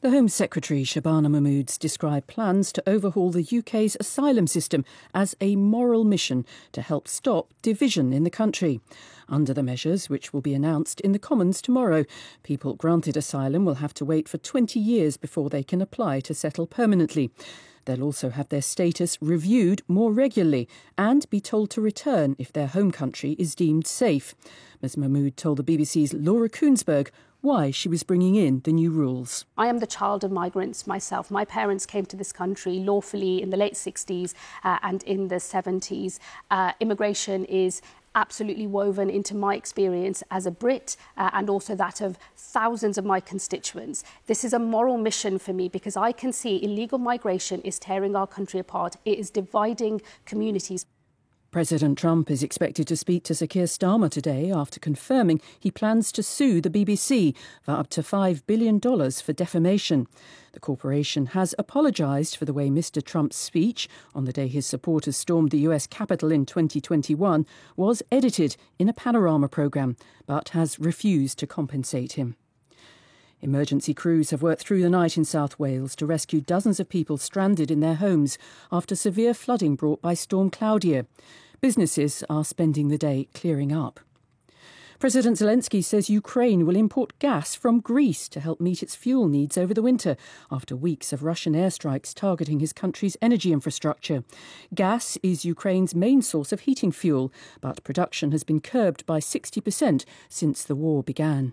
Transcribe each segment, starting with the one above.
The Home Secretary, Shabana Mahmood's described plans to overhaul the UK's asylum system as a moral mission to help stop division in the country. Under the measures, which will be announced in the Commons tomorrow, people granted asylum will have to wait for 20 years before they can apply to settle permanently. They'll also have their status reviewed more regularly and be told to return if their home country is deemed safe. Ms Mahmood told the BBC's Laura Koonsberg why she was bringing in the new rules. I am the child of migrants myself. My parents came to this country lawfully in the late 60s and in the 70s. Immigration is absolutely woven into my experience as a Brit and also that of thousands of my constituents. This is a moral mission for me because I can see illegal migration is tearing our country apart. It is dividing communities. President Trump is expected to speak to Sir Keir Starmer today after confirming he plans to sue the BBC for up to $5 billion for defamation. The corporation has apologised for the way Mr Trump's speech on the day his supporters stormed the US Capitol in 2021 was edited in a panorama programme, but has refused to compensate him. Emergency crews have worked through the night in South Wales to rescue dozens of people stranded in their homes after severe flooding brought by Storm Claudia. Businesses are spending the day clearing up. President Zelensky says Ukraine will import gas from Greece to help meet its fuel needs over the winter after weeks of Russian airstrikes targeting his country's energy infrastructure. Gas is Ukraine's main source of heating fuel, but production has been curbed by 60% since the war began.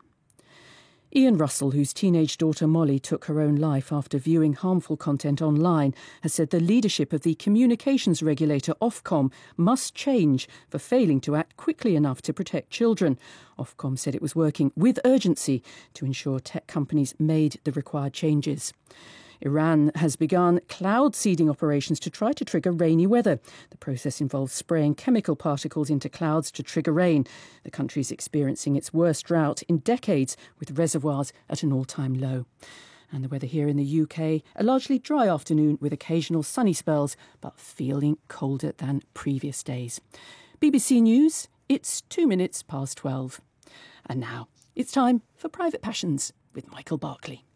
Ian Russell, whose teenage daughter Molly took her own life after viewing harmful content online, has said the leadership of the communications regulator Ofcom must change for failing to act quickly enough to protect children. Ofcom said it was working with urgency to ensure tech companies made the required changes. Iran has begun cloud seeding operations to try to trigger rainy weather. The process involves spraying chemical particles into clouds to trigger rain. The country is experiencing its worst drought in decades, with reservoirs at an all-time low. And the weather here in the UK, a largely dry afternoon with occasional sunny spells, but feeling colder than previous days. BBC News, it's 2 minutes past 12. And now it's time for Private Passions with Michael Barclay.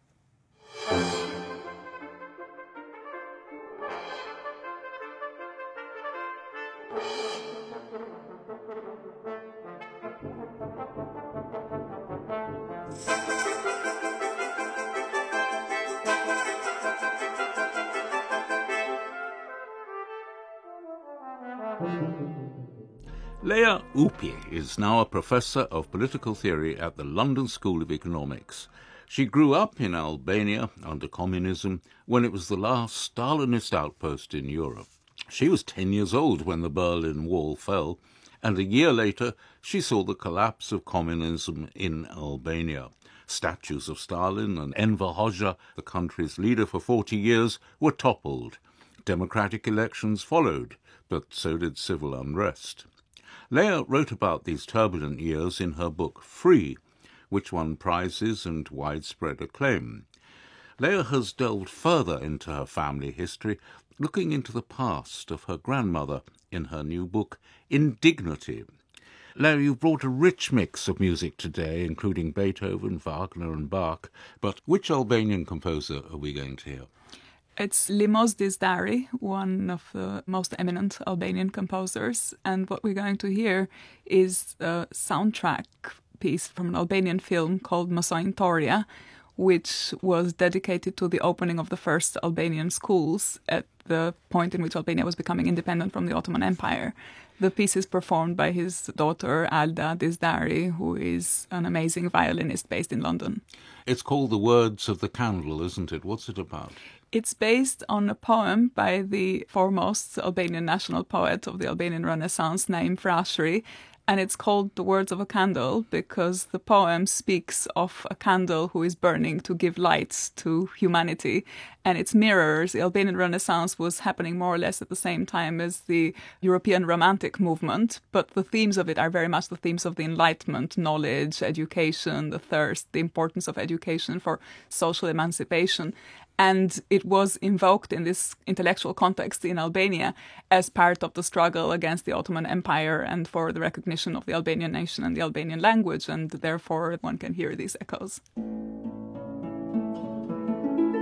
Leah Upi is now a professor of political theory at the London School of Economics. She grew up in Albania under communism when it was the last Stalinist outpost in Europe. She was 10 years old when the Berlin Wall fell, and a year later she saw the collapse of communism in Albania. Statues of Stalin and Enver Hoxha, the country's leader for 40 years, were toppled. Democratic elections followed, but so did civil unrest. Leah wrote about these turbulent years in her book Free, which won prizes and widespread acclaim. Leah has delved further into her family history, looking into the past of her grandmother in her new book Indignity. Leah, you've brought a rich mix of music today, including Beethoven, Wagner and Bach, but which Albanian composer are we going to hear? It's Limos Dizdari, one of the most eminent Albanian composers, and what we're going to hear is a soundtrack piece from an Albanian film called Mësojnë Toria, which was dedicated to the opening of the first Albanian schools at the point in which Albania was becoming independent from the Ottoman Empire. The piece is performed by his daughter, Alda Dizdari, who is an amazing violinist based in London. It's called The Words of the Candle, isn't it? What's it about? It's based on a poem by the foremost Albanian national poet of the Albanian Renaissance, Naim Frashëri, and it's called The Words of a Candle because the poem speaks of a candle who is burning to give light to humanity. And its mirrors, the Albanian Renaissance was happening more or less at the same time as the European Romantic movement, but the themes of it are very much the themes of the Enlightenment, knowledge, education, the thirst, the importance of education for social emancipation. And it was invoked in this intellectual context in Albania as part of the struggle against the Ottoman Empire and for the recognition of the Albanian nation and the Albanian language, and therefore one can hear these echoes.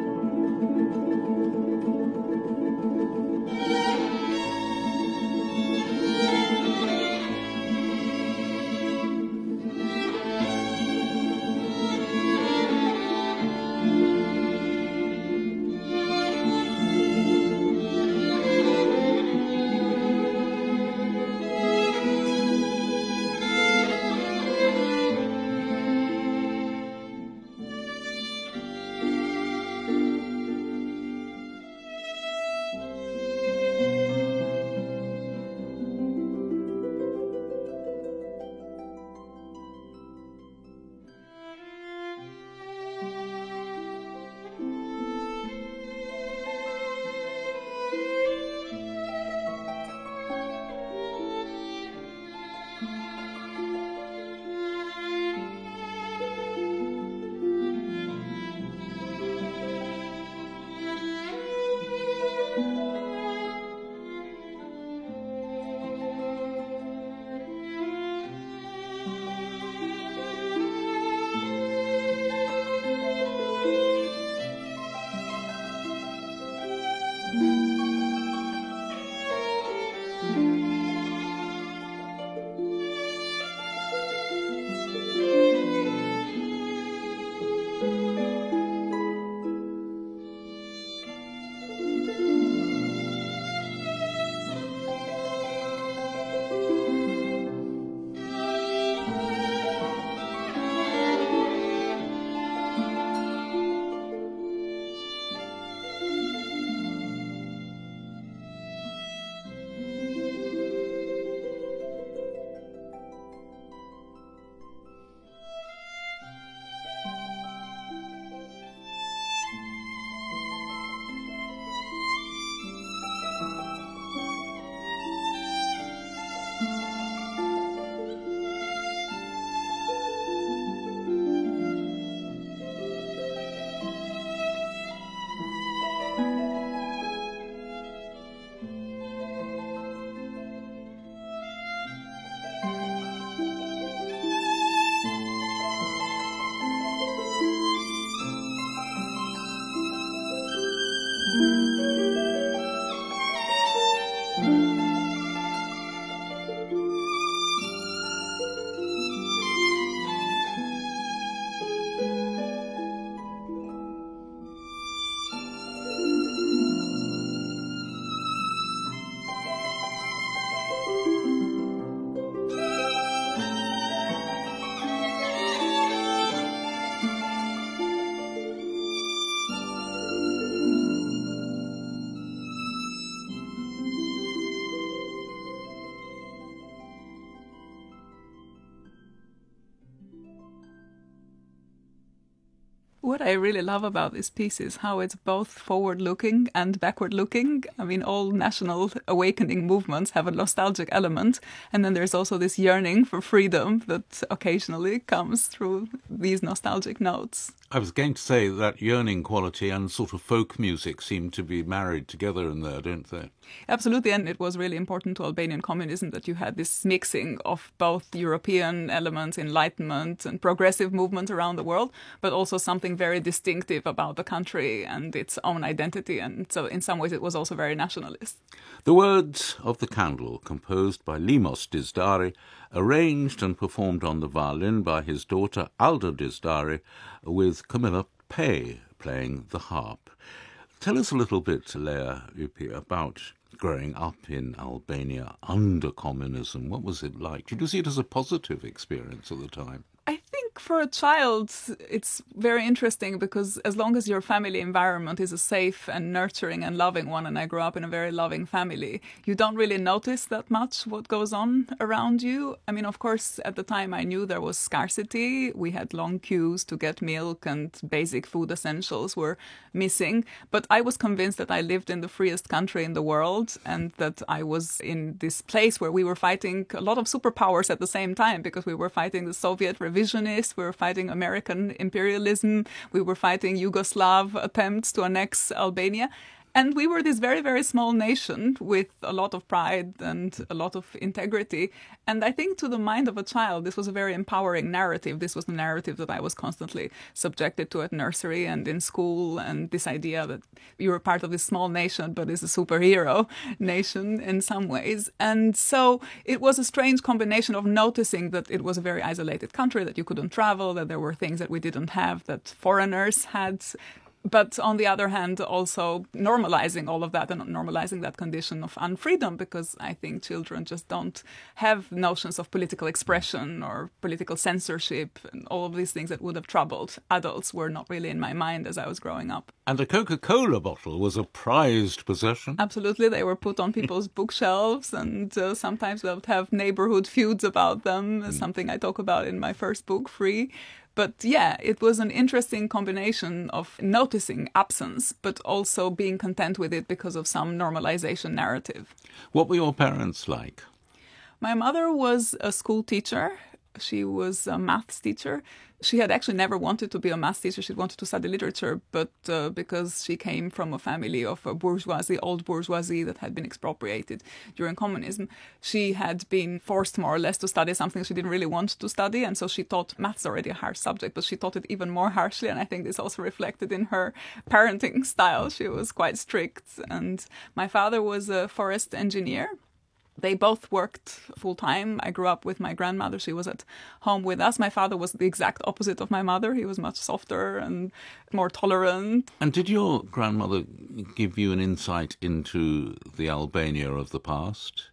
what I really love about this piece is how it's both forward-looking and backward-looking. I mean, all national awakening movements have a nostalgic element, and then there's also this yearning for freedom that occasionally comes through these nostalgic notes. I was going to say that yearning quality and sort of folk music seem to be married together in there, don't they? Absolutely, and it was really important to Albanian communism that you had this mixing of both European elements, Enlightenment and progressive movement around the world, but also something very distinctive about the country and its own identity, and so in some ways it was also very nationalist. The words of the candle, composed by Limos Dizdari, arranged and performed on the violin by his daughter Alda Dizdari, with Camilla Pay playing the harp. Tell us a little bit, Leah Upi, about growing up in Albania under communism. What was it like? Did you see it as a positive experience at the time? I think for a child, it's very interesting because as long as your family environment is a safe and nurturing and loving one, and I grew up in a very loving family, you don't really notice that much what goes on around you. I mean, of course, at the time I knew there was scarcity. We had long queues to get milk and basic food essentials were missing. But I was convinced that I lived in the freest country in the world and that I was in this place where we were fighting a lot of superpowers at the same time, because we were fighting the Soviet revisionists, we were fighting American imperialism, we were fighting Yugoslav attempts to annex Albania. And we were this very, very small nation with a lot of pride and a lot of integrity. And I think to the mind of a child, this was a very empowering narrative. This was the narrative that I was constantly subjected to at nursery and in school. And this idea that you were part of this small nation, but is a superhero nation in some ways. And so it was a strange combination of noticing that it was a very isolated country, that you couldn't travel, that there were things that we didn't have, that foreigners had. But on the other hand, also normalizing all of that and normalizing that condition of unfreedom, because I think children just don't have notions of political expression or political censorship, and all of these things that would have troubled adults were not really in my mind as I was growing up. And a Coca-Cola bottle was a prized possession. Absolutely. They were put on people's bookshelves, and sometimes we would have neighborhood feuds about them, something I talk about in my first book, Free. But yeah, it was an interesting combination of noticing absence, but also being content with it because of some normalization narrative. What were your parents like? My mother was a school teacher. She was a maths teacher. She had actually never wanted to be a maths teacher. She wanted to study literature, but because she came from a family of a bourgeoisie, old bourgeoisie that had been expropriated during communism, she had been forced more or less to study something she didn't really want to study. And so she taught maths, already a harsh subject, but she taught it even more harshly. And I think this also reflected in her parenting style. She was quite strict. And my father was a forest engineer. They both worked full-time. I grew up with my grandmother. She was at home with us. My father was the exact opposite of my mother. He was much softer and more tolerant. And did your grandmother give you an insight into the Albania of the past?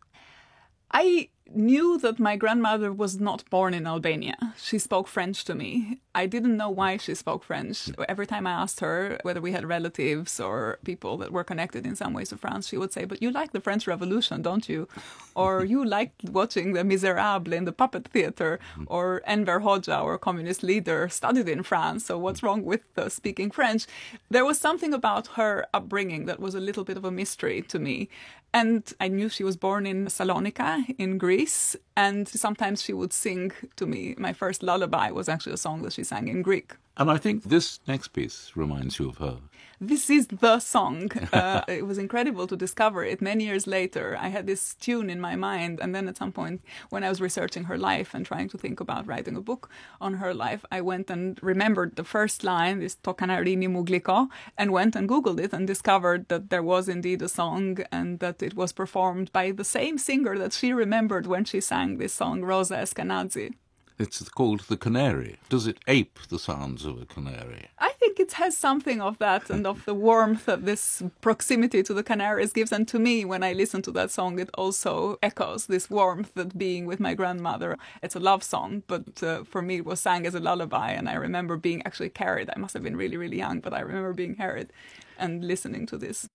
I knew that my grandmother was not born in Albania. She spoke French to me. I didn't know why she spoke French. Every time I asked her whether we had relatives or people that were connected in some ways to France, she would say, "But you like the French Revolution, don't you? Or you liked watching Les Miserables in the puppet theater, or Enver Hoxha, our communist leader, studied in France, so what's wrong with speaking French?" There was something about her upbringing that was a little bit of a mystery to me. And I knew she was born in Salonika in Greece, and sometimes she would sing to me. My first lullaby was actually a song that she sang in Greek. And I think this next piece reminds you of her. This is the song. It was incredible to discover it. Many years later, I had this tune in my mind. And then at some point, when I was researching her life and trying to think about writing a book on her life, I went and remembered the first line, this To Kanarini Mugliko, and went and Googled it and discovered that there was indeed a song and that it was performed by the same singer that she remembered when she sang this song, Rosa Eskenazi. It's called The Canary. Does it ape the sounds of a canary? I think it has something of that and of the warmth that this proximity to the Canaries gives. And to me, when I listen to that song, it also echoes this warmth that being with my grandmother. It's a love song, but for me, it was sang as a lullaby. And I remember being actually carried. I must have been really, really young, but I remember being carried and listening to this.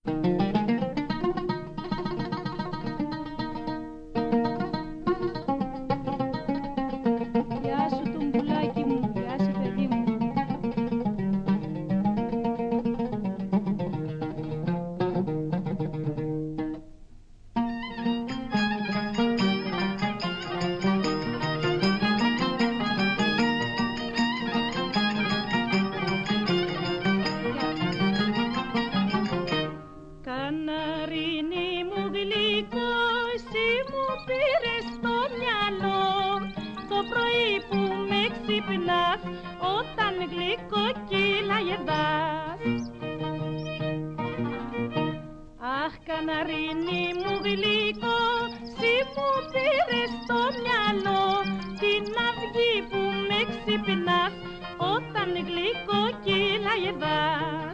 Καναρίνι μου γλυκό, σύ μου πήρες στο μυαλό την αυγή που με ξυπνάς όταν γλυκό κυλαϊδάς.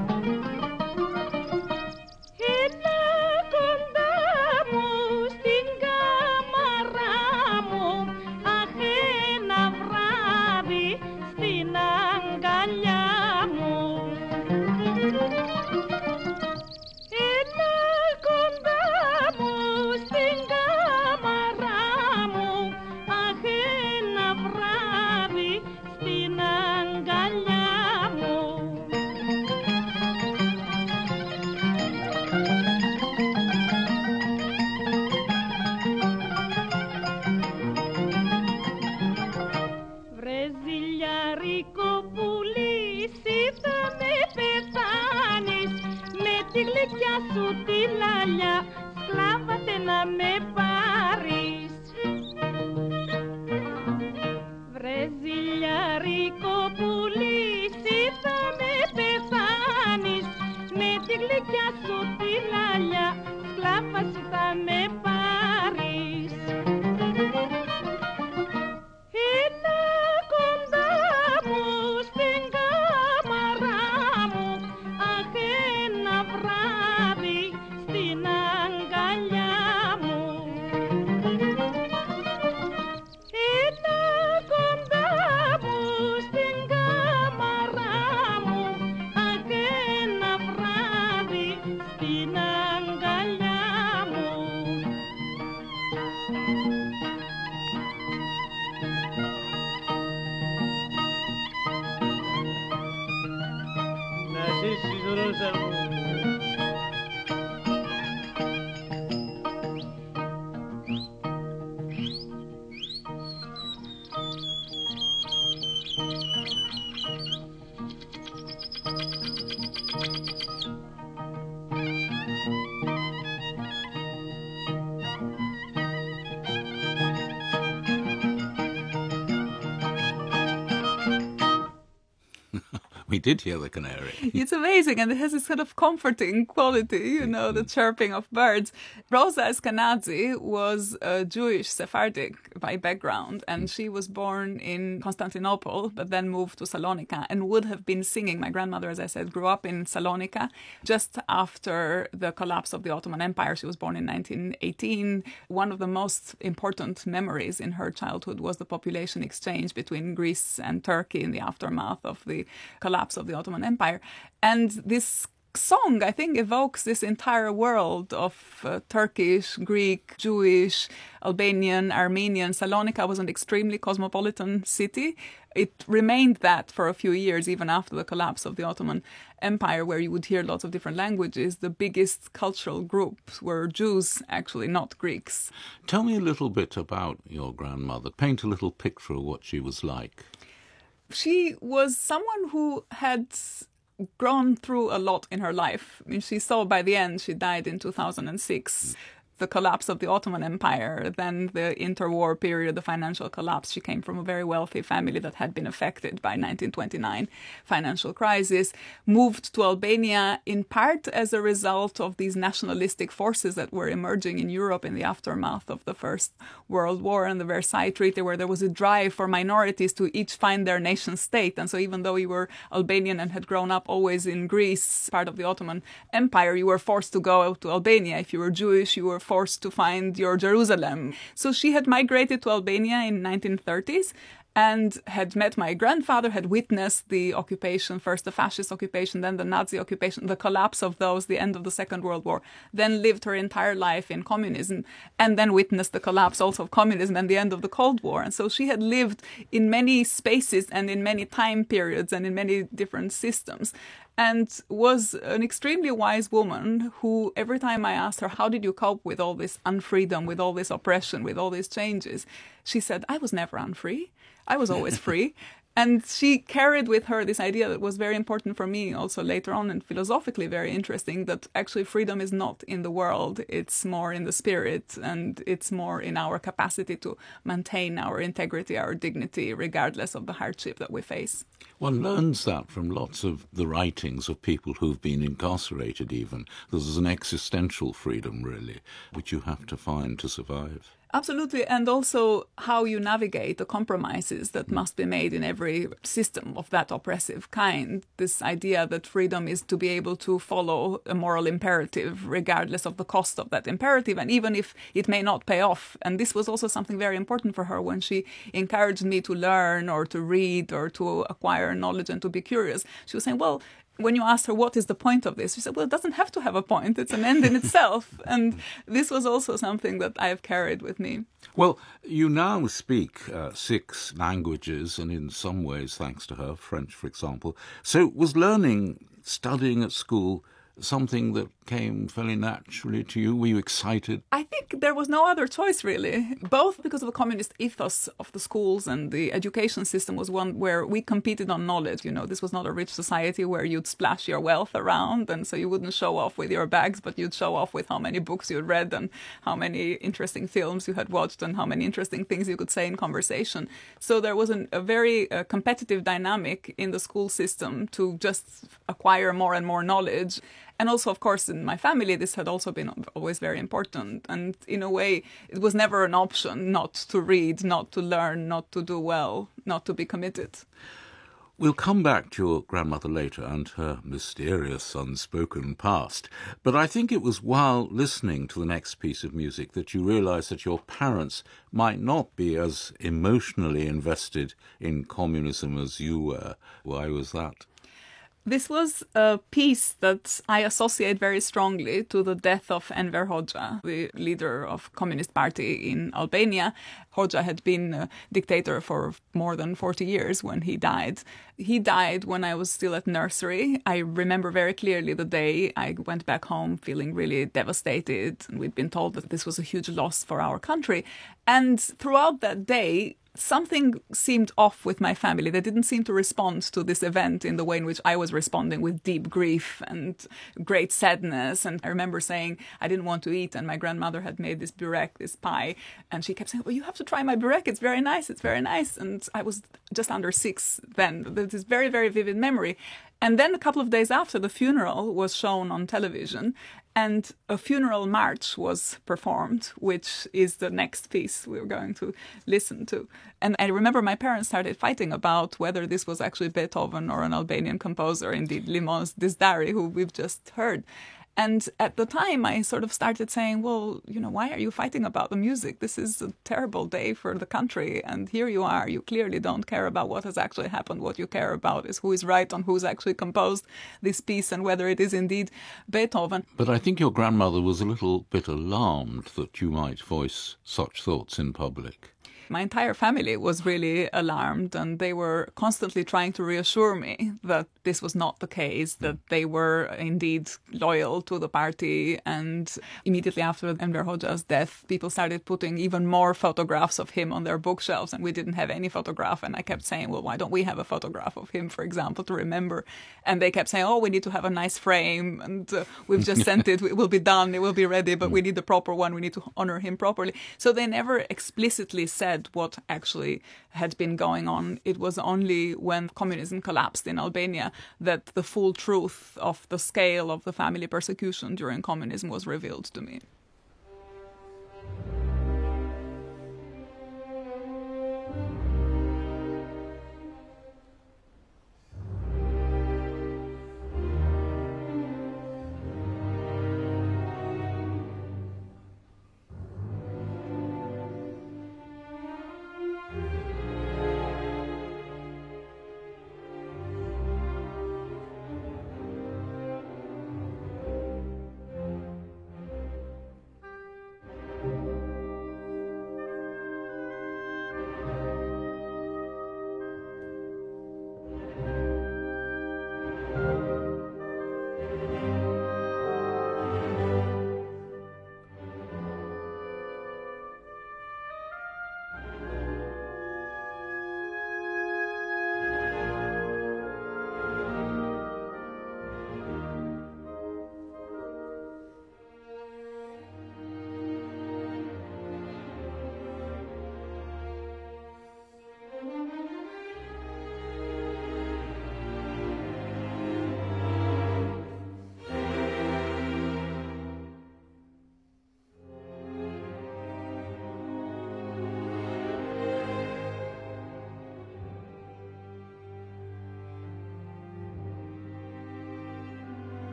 Έλα κοντά μου στην κάμαρα μου, αχ ένα βράδυ στην αγκαλιά μου. Έλα κοντά μου στην κάμαρα μου, αχ ένα βράδυ στην αγκαλιά μου. Βρε ζηλιάρικο πουλί, εσύ θα με πεθάνεις, με τη γλυκιά σου τη λαλιά σκλάβατε να με πάρεις. Βρε ζηλιάρικο πουλί, εσύ θα με πεθάνεις, με τη γλυκιά σου τη λαλιά σκλάβα σου θα με πάρεις. Έλα κοντά μου στην κάμαρα μου, αχ ένα βράδυ στην αγκαλιά μου. Έλα κοντά μου στην κάμαρα μου, αχ ένα βράδυ στην αγκαλιά μου. Να ζήσεις Ρώσα μου. We did hear the canary. It's amazing, and it has this sort of comforting quality, the chirping of birds. Rosa Eskenazi was a Jewish Sephardic by background, and she was born in Constantinople, but then moved to Salonika and would have been singing. My grandmother, as I said, grew up in Salonika just after the collapse of the Ottoman Empire. She was born in 1918. One of the most important memories in her childhood was the population exchange between Greece and Turkey in the aftermath of the collapse of the Ottoman Empire. And this song, I think, evokes this entire world of Turkish, Greek, Jewish, Albanian, Armenian. Salonika was an extremely cosmopolitan city. It remained that for a few years, even after the collapse of the Ottoman Empire, where you would hear lots of different languages. The biggest cultural groups were Jews, actually, not Greeks. Tell me a little bit about your grandmother. Paint a little picture of what she was like. She was someone who had gone through a lot in her life. I mean, she saw by the end, she died in 2006, the collapse of the Ottoman Empire, then the interwar period, the financial collapse. She came from a very wealthy family that had been affected by 1929 financial crisis, moved to Albania in part as a result of these nationalistic forces that were emerging in Europe in the aftermath of the First World War and the Versailles Treaty, where there was a drive for minorities to each find their nation state. And so even though you were Albanian and had grown up always in Greece, part of the Ottoman Empire, you were forced to go to Albania. If you were Jewish, you were forced to find your Jerusalem. So she had migrated to Albania in 1930s and had met my grandfather, had witnessed the occupation, first the fascist occupation, then the Nazi occupation, the collapse of those, the end of the Second World War, then lived her entire life in communism, and then witnessed the collapse also of communism and the end of the Cold War. And so she had lived in many spaces and in many time periods and in many different systems, and was an extremely wise woman who, every time I asked her, how did you cope with all this unfreedom, with all this oppression, with all these changes? She said, I was never unfree. I was always free. And she carried with her this idea that was very important for me also later on, and philosophically very interesting, that actually freedom is not in the world, it's more in the spirit, and it's more in our capacity to maintain our integrity, our dignity, regardless of the hardship that we face. One learns that from lots of the writings of people who've been incarcerated even. There's an existential freedom, really, which you have to find to survive. Absolutely, and also how you navigate the compromises that must be made in every system of that oppressive kind. This idea that freedom is to be able to follow a moral imperative regardless of the cost of that imperative, and even if it may not pay off. And this was also something very important for her when she encouraged me to learn or to read or to acquire knowledge and to be curious. She was saying, well, when you asked her what is the point of this, she said, well, it doesn't have to have a point. It's an end in itself. And this was also something that I have carried with me. Well, you now speak 6 languages, and in some ways, thanks to her, French, for example. So was studying at school, something that came fairly naturally to you? Were you excited? I think there was no other choice, really. Both because of the communist ethos of the schools, and the education system was one where we competed on knowledge. You know, this was not a rich society where you'd splash your wealth around, and so you wouldn't show off with your bags, but you'd show off with how many books you'd read and how many interesting films you had watched and how many interesting things you could say in conversation. So there was a very competitive dynamic in the school system to just acquire more and more knowledge. And also, of course, in my family, this had also been always very important. And in a way, it was never an option not to read, not to learn, not to do well, not to be committed. We'll come back to your grandmother later and her mysterious unspoken past. But I think it was while listening to the next piece of music that you realised that your parents might not be as emotionally invested in communism as you were. Why was that? This was a piece that I associate very strongly to the death of Enver Hoxha, the leader of Communist Party in Albania. Hoxha had been a dictator for more than 40 years when he died. He died when I was still at nursery. I remember very clearly the day I went back home feeling really devastated. We'd been told that this was a huge loss for our country. And throughout that day, something seemed off with my family. They didn't seem to respond to this event in the way in which I was responding, with deep grief and great sadness. And I remember saying I didn't want to eat, and my grandmother had made this burek, this pie, and she kept saying, well, you have to try my burek. It's very nice. It's very nice. And I was just under 6 then. There's this very, very vivid memory. And then a couple of days after, the funeral was shown on television, and a funeral march was performed, which is the next piece we're going to listen to. And I remember my parents started fighting about whether this was actually Beethoven or an Albanian composer, indeed Limos Dizdari, who we've just heard. And at the time, I sort of started saying, well, you know, why are you fighting about the music? This is a terrible day for the country. And here you are. You clearly don't care about what has actually happened. What you care about is who is right on who's actually composed this piece and whether it is indeed Beethoven. But I think your grandmother was a little bit alarmed that you might voice such thoughts in public. My entire family was really alarmed, and they were constantly trying to reassure me that this was not the case, that they were indeed loyal to the party. And immediately after Enver Hoxha's death, people started putting even more photographs of him on their bookshelves, and we didn't have any photograph. And I kept saying, well, why don't we have a photograph of him, for example, to remember? And they kept saying, oh, we need to have a nice frame, and we've just sent it, it will be done, it will be ready, but we need the proper one, we need to honor him properly. So they never explicitly said what actually had been going on. It was only when communism collapsed in Albania that the full truth of the scale of the family persecution during communism was revealed to me.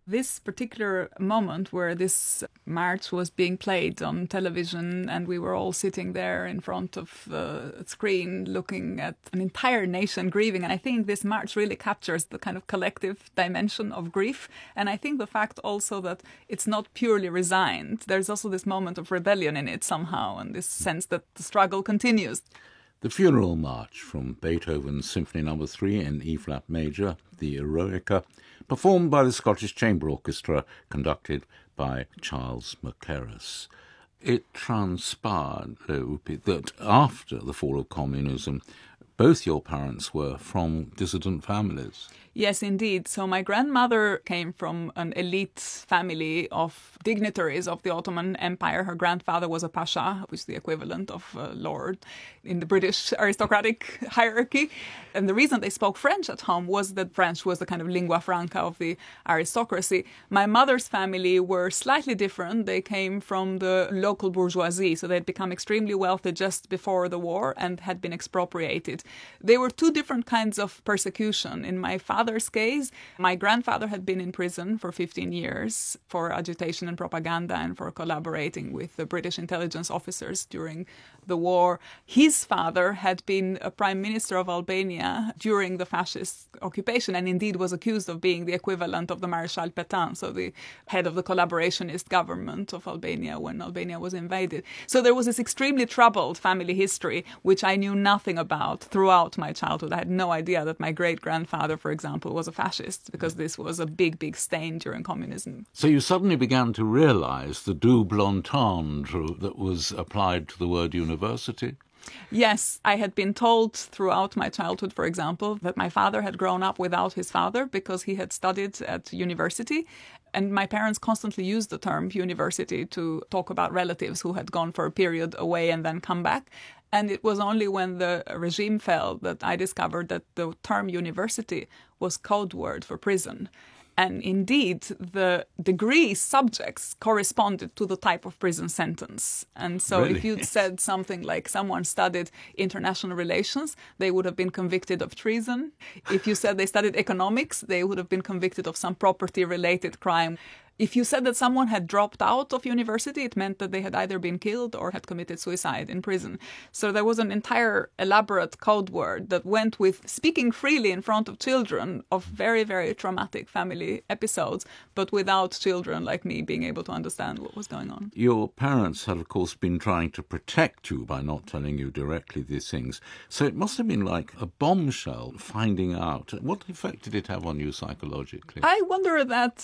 This particular moment where this march was being played on television and we were all sitting there in front of the screen looking at an entire nation grieving. And I think this march really captures the kind of collective dimension of grief. And I think the fact also that it's not purely resigned. There's also this moment of rebellion in it somehow, and this sense that the struggle continues. The Funeral March from Beethoven's Symphony No. 3 in E-flat major, the Eroica, performed by the Scottish Chamber Orchestra, conducted by Charles Mackerras. It transpired, that after the fall of communism, both your parents were from dissident families. Yes, indeed. So my grandmother came from an elite family of dignitaries of the Ottoman Empire. Her grandfather was a pasha, which is the equivalent of a lord in the British aristocratic hierarchy. And the reason they spoke French at home was that French was the kind of lingua franca of the aristocracy. My mother's family were slightly different. They came from the local bourgeoisie, so they'd become extremely wealthy just before the war and had been expropriated. They were two different kinds of persecution. In my father's case, my grandfather had been in prison for 15 years for agitation and propaganda and for collaborating with the British intelligence officers during the war. His father had been a prime minister of Albania during the fascist occupation and indeed was accused of being the equivalent of the Marshal Petain, so the head of the collaborationist government of Albania when Albania was invaded. So there was this extremely troubled family history, which I knew nothing about throughout my childhood. I had no idea that my great-grandfather, for example, was a fascist, because this was a big, big stain during communism. So you suddenly began to realise the double entendre that was applied to the word university? Yes, I had been told throughout my childhood, for example, that my father had grown up without his father because he had studied at university. And my parents constantly used the term university to talk about relatives who had gone for a period away and then come back. And it was only when the regime fell that I discovered that the term university was code word for prison. And indeed, the degree subjects corresponded to the type of prison sentence. And so Really? if you'd said something like someone studied international relations, they would have been convicted of treason. If you said they studied economics, they would have been convicted of some property-related crime. If you said that someone had dropped out of university, it meant that they had either been killed or had committed suicide in prison. So there was an entire elaborate code word that went with speaking freely in front of children of very, very traumatic family episodes, but without children like me being able to understand what was going on. Your parents had, of course, been trying to protect you by not telling you directly these things. So it must have been like a bombshell finding out. What effect did it have on you psychologically? I wonder that...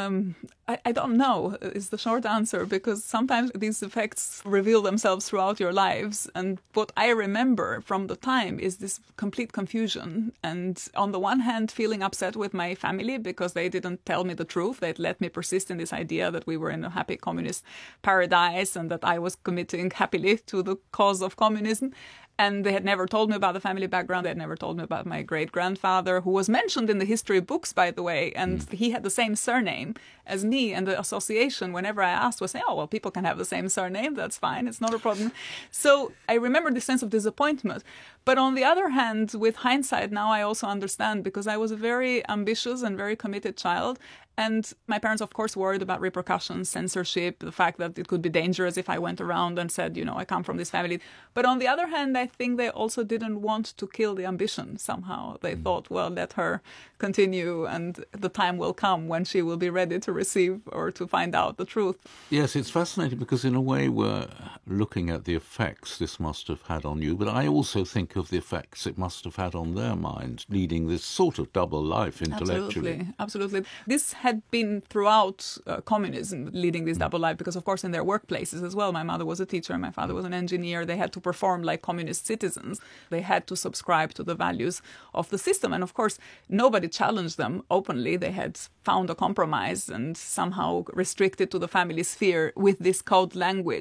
I don't know is the short answer, because sometimes these effects reveal themselves throughout your lives. And what I remember from the time is this complete confusion. And on the one hand, feeling upset with my family because they didn't tell me the truth. They'd let me persist in this idea that we were in a happy communist paradise and that I was committing happily to the cause of communism. And they had never told me about the family background. They had never told me about my great-grandfather, who was mentioned in the history books, by the way. And he had the same surname as me. And the association, whenever I asked, was saying, oh, well, people can have the same surname. That's fine. It's not a problem. So I remember this sense of disappointment. But on the other hand, with hindsight, now I also understand, because I was a very ambitious and very committed child. And my parents, of course, worried about repercussions, censorship, the fact that it could be dangerous if I went around and said, you know, I come from this family. But on the other hand, I think they also didn't want to kill the ambition somehow. They thought, well, let her continue and the time will come when she will be ready to receive or to find out the truth. Yes, it's fascinating because in a way we're looking at the effects this must have had on you, but I also think of the effects it must have had on their minds, leading this sort of double life intellectually. Absolutely. This had been throughout communism, leading this double life, because of course in their workplaces as well, my mother was a teacher, my father was an engineer, they had to perform like communist citizens. They had to subscribe to the values of the system. And of course, nobody challenged them openly. They had found a compromise and somehow restricted to the family sphere with this code language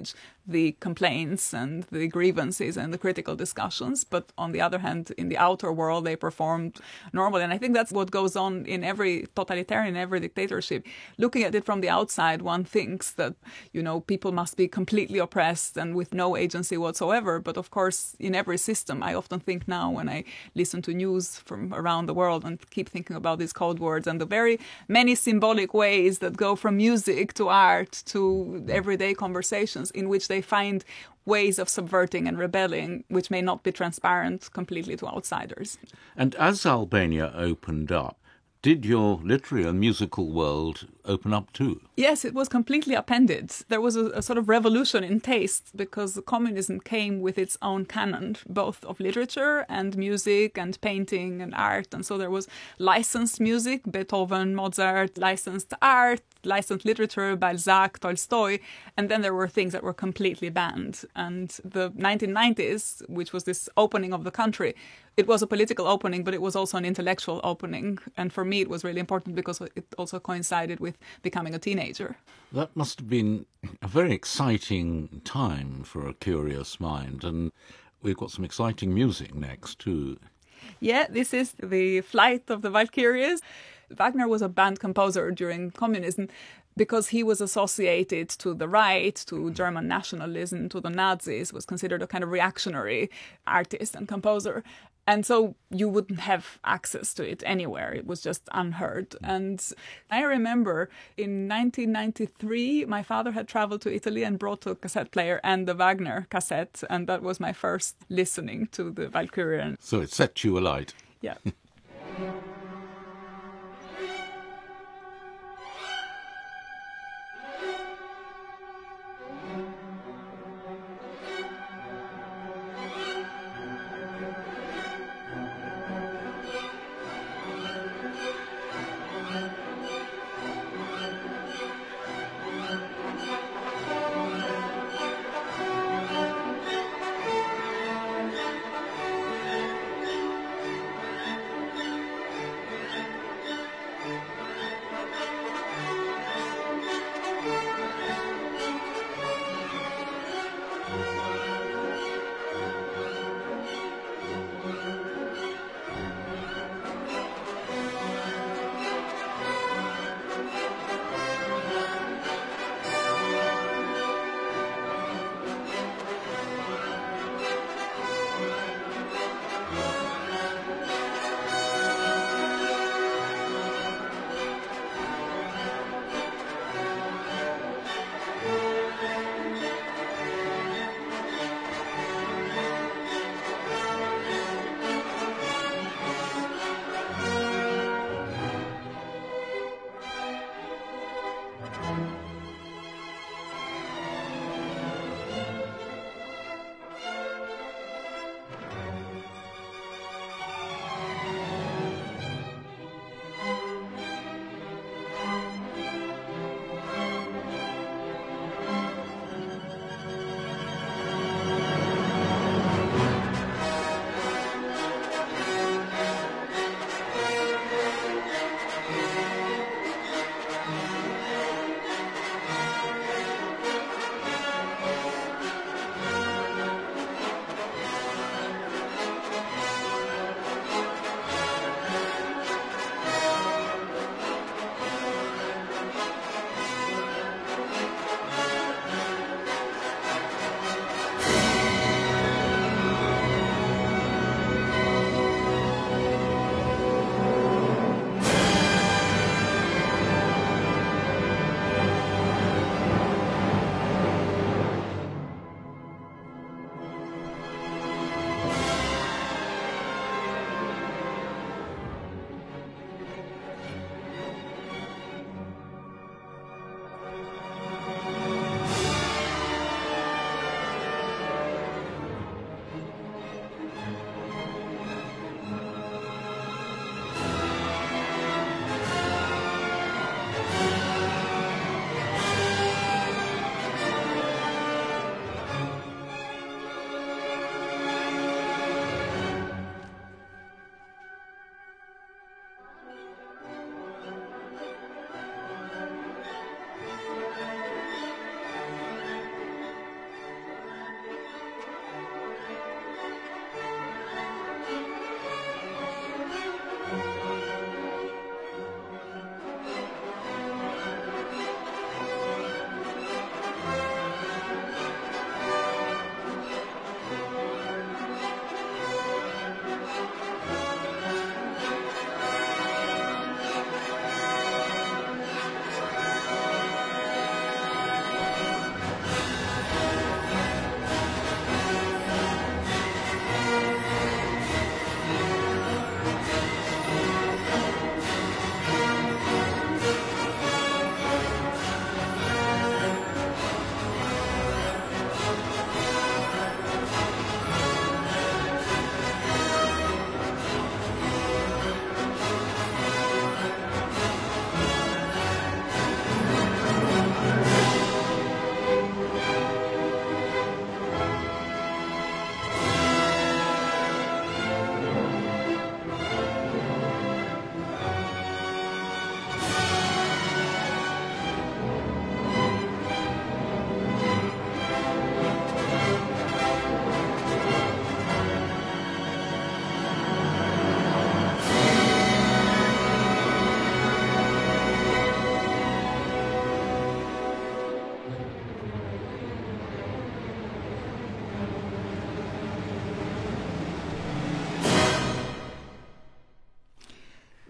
the complaints and the grievances and the critical discussions. But on the other hand, in the outer world, they performed normally. And I think that's what goes on in every totalitarian, every dictatorship. Looking at it from the outside, one thinks that, people must be completely oppressed and with no agency whatsoever. But of course, in every system, I often think now when I listen to news from around the world and keep thinking about these code words and the very many symbolic ways that go from music to art to everyday conversations in which they find ways of subverting and rebelling which may not be transparent completely to outsiders. And as Albania opened up, did your literary and musical world open up too? Yes, it was completely upended. There was a sort of revolution in taste because communism came with its own canon, both of literature and music and painting and art. And so there was licensed music, Beethoven, Mozart, licensed art, licensed literature, Balzac, Tolstoy. And then there were things that were completely banned. And the 1990s, which was this opening of the country, it was a political opening, but it was also an intellectual opening. And for me, it was really important because it also coincided with becoming a teenager. That must have been a very exciting time for a curious mind. And we've got some exciting music next, too. Yeah, this is the Flight of the Valkyries. Wagner was a band composer during communism because he was associated to the right, to German nationalism, to the Nazis, was considered a kind of reactionary artist and composer. And so you wouldn't have access to it anywhere. It was just unheard. And I remember in 1993, my father had traveled to Italy and brought a cassette player and the Wagner cassette. And that was my first listening to the Valkyrie. So it set you alight. Yeah.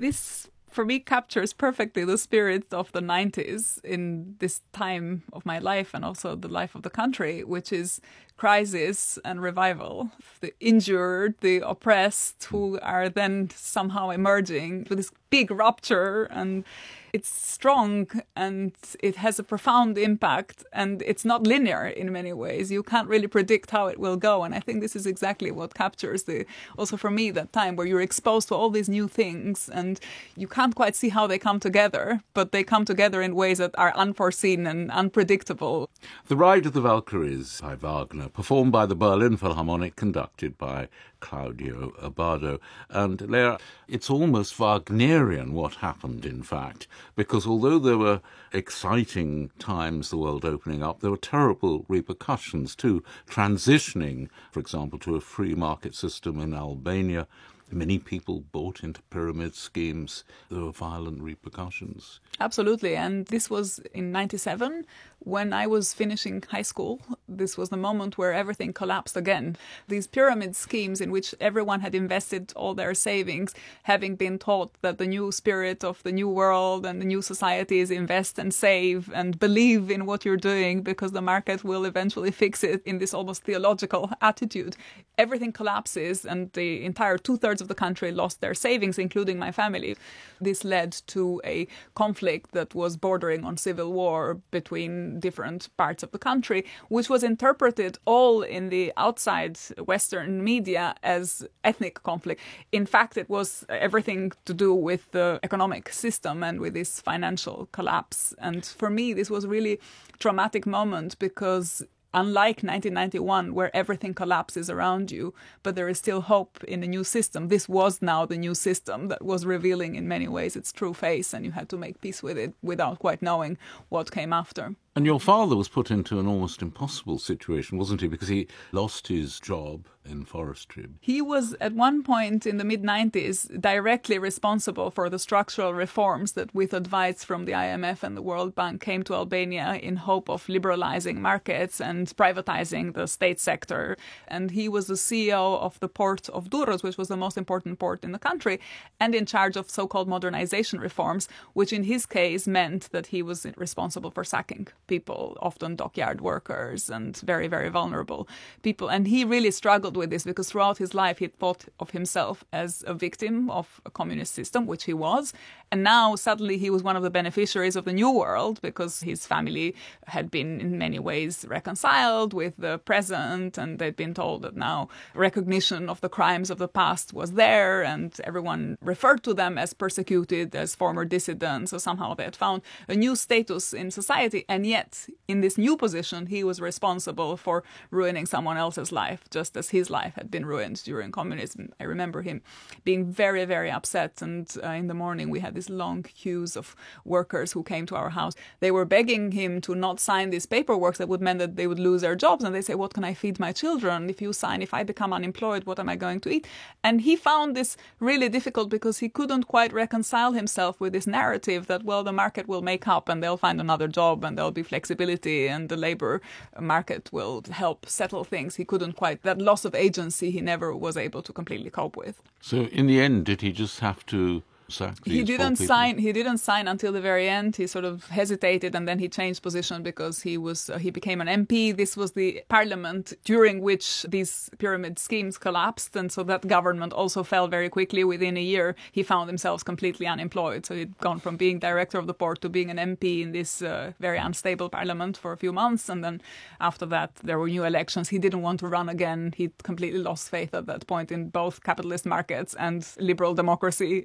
This, for me, captures perfectly the spirit of the 90s in this time of my life and also the life of the country, which is crisis and revival. The injured, the oppressed, who are then somehow emerging with this big rupture, and it's strong and it has a profound impact, and it's not linear in many ways. You can't really predict how it will go, and I think this is exactly what captures also for me, that time where you're exposed to all these new things and you can't quite see how they come together, but they come together in ways that are unforeseen and unpredictable. The Ride of the Valkyries by Wagner, performed by the Berlin Philharmonic, conducted by Claudio Abbado. And Leah, it's almost Wagnerian what happened, in fact, because although there were exciting times, the world opening up, there were terrible repercussions too. Transitioning, for example, to a free market system in Albania, many people bought into pyramid schemes. There were violent repercussions. Absolutely. And this was in 97. When I was finishing high school, this was the moment where everything collapsed again. These pyramid schemes in which everyone had invested all their savings, having been taught that the new spirit of the new world and the new society is invest and save and believe in what you're doing because the market will eventually fix it, in this almost theological attitude. Everything collapses and the entire 2/3 of the country lost their savings, including my family. This led to a conflict that was bordering on civil war between different parts of the country, which was interpreted all in the outside Western media as ethnic conflict. In fact, it was everything to do with the economic system and with this financial collapse. And for me, this was really a traumatic moment because unlike 1991, where everything collapses around you, but there is still hope in the new system, this was now the new system that was revealing in many ways its true face, and you had to make peace with it without quite knowing what came after. And your father was put into an almost impossible situation, wasn't he? Because he lost his job in forestry. He was, at one point in the mid-90s, directly responsible for the structural reforms that, with advice from the IMF and the World Bank, came to Albania in hope of liberalizing markets and privatizing the state sector. And he was the CEO of the port of Durrës, which was the most important port in the country, and in charge of so-called modernization reforms, which in his case meant that he was responsible for sacking people, often dockyard workers and very, very vulnerable people. And he really struggled with this because throughout his life he thought of himself as a victim of a communist system, which he was. And now suddenly he was one of the beneficiaries of the new world because his family had been in many ways reconciled with the present, and they'd been told that now recognition of the crimes of the past was there, and everyone referred to them as persecuted, as former dissidents, so somehow they had found a new status in society. And yet, in this new position, he was responsible for ruining someone else's life, just as his life had been ruined during communism. I remember him being very, very upset, and in the morning we had these long queues of workers who came to our house. They were begging him to not sign these paperwork that would mean that they would lose their jobs, and they say, what can I feed my children if you sign? If I become unemployed, what am I going to eat? And he found this really difficult because he couldn't quite reconcile himself with this narrative that, well, the market will make up and they'll find another job and there'll be flexibility and the labor market will help settle things. He couldn't quite, that loss of agency he never was able to completely cope with. So in the end, did he just have to sack these He didn't poor sign. people? He didn't sign until the very end. He sort of hesitated, and then he changed position because he became an MP. This was the parliament during which these pyramid schemes collapsed, and so that government also fell very quickly. Within a year, he found himself completely unemployed. So he'd gone from being director of the port to being an MP in this very unstable parliament for a few months, and then after that there were new elections. He didn't want to run again. He'd completely lost faith at that point in both capitalist markets and liberal democracy.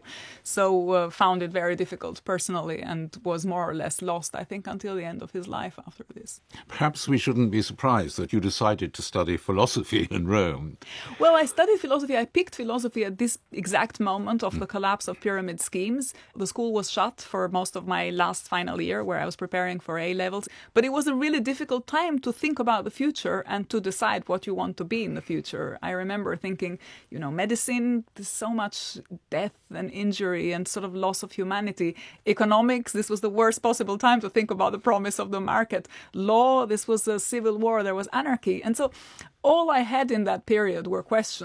So found it very difficult personally and was more or less lost, I think, until the end of his life after this. Perhaps we shouldn't be surprised that you decided to study philosophy in Rome. Well, I studied philosophy. I picked philosophy at this exact moment of the collapse of pyramid schemes. The school was shut for most of my last final year where I was preparing for A-levels. But it was a really difficult time to think about the future and to decide what you want to be in the future. I remember thinking, medicine, there's so much death and injury and sort of loss of humanity. Economics, this was the worst possible time to think about the promise of the market. Law, this was a civil war, there was anarchy. And so all I had in that period were questions.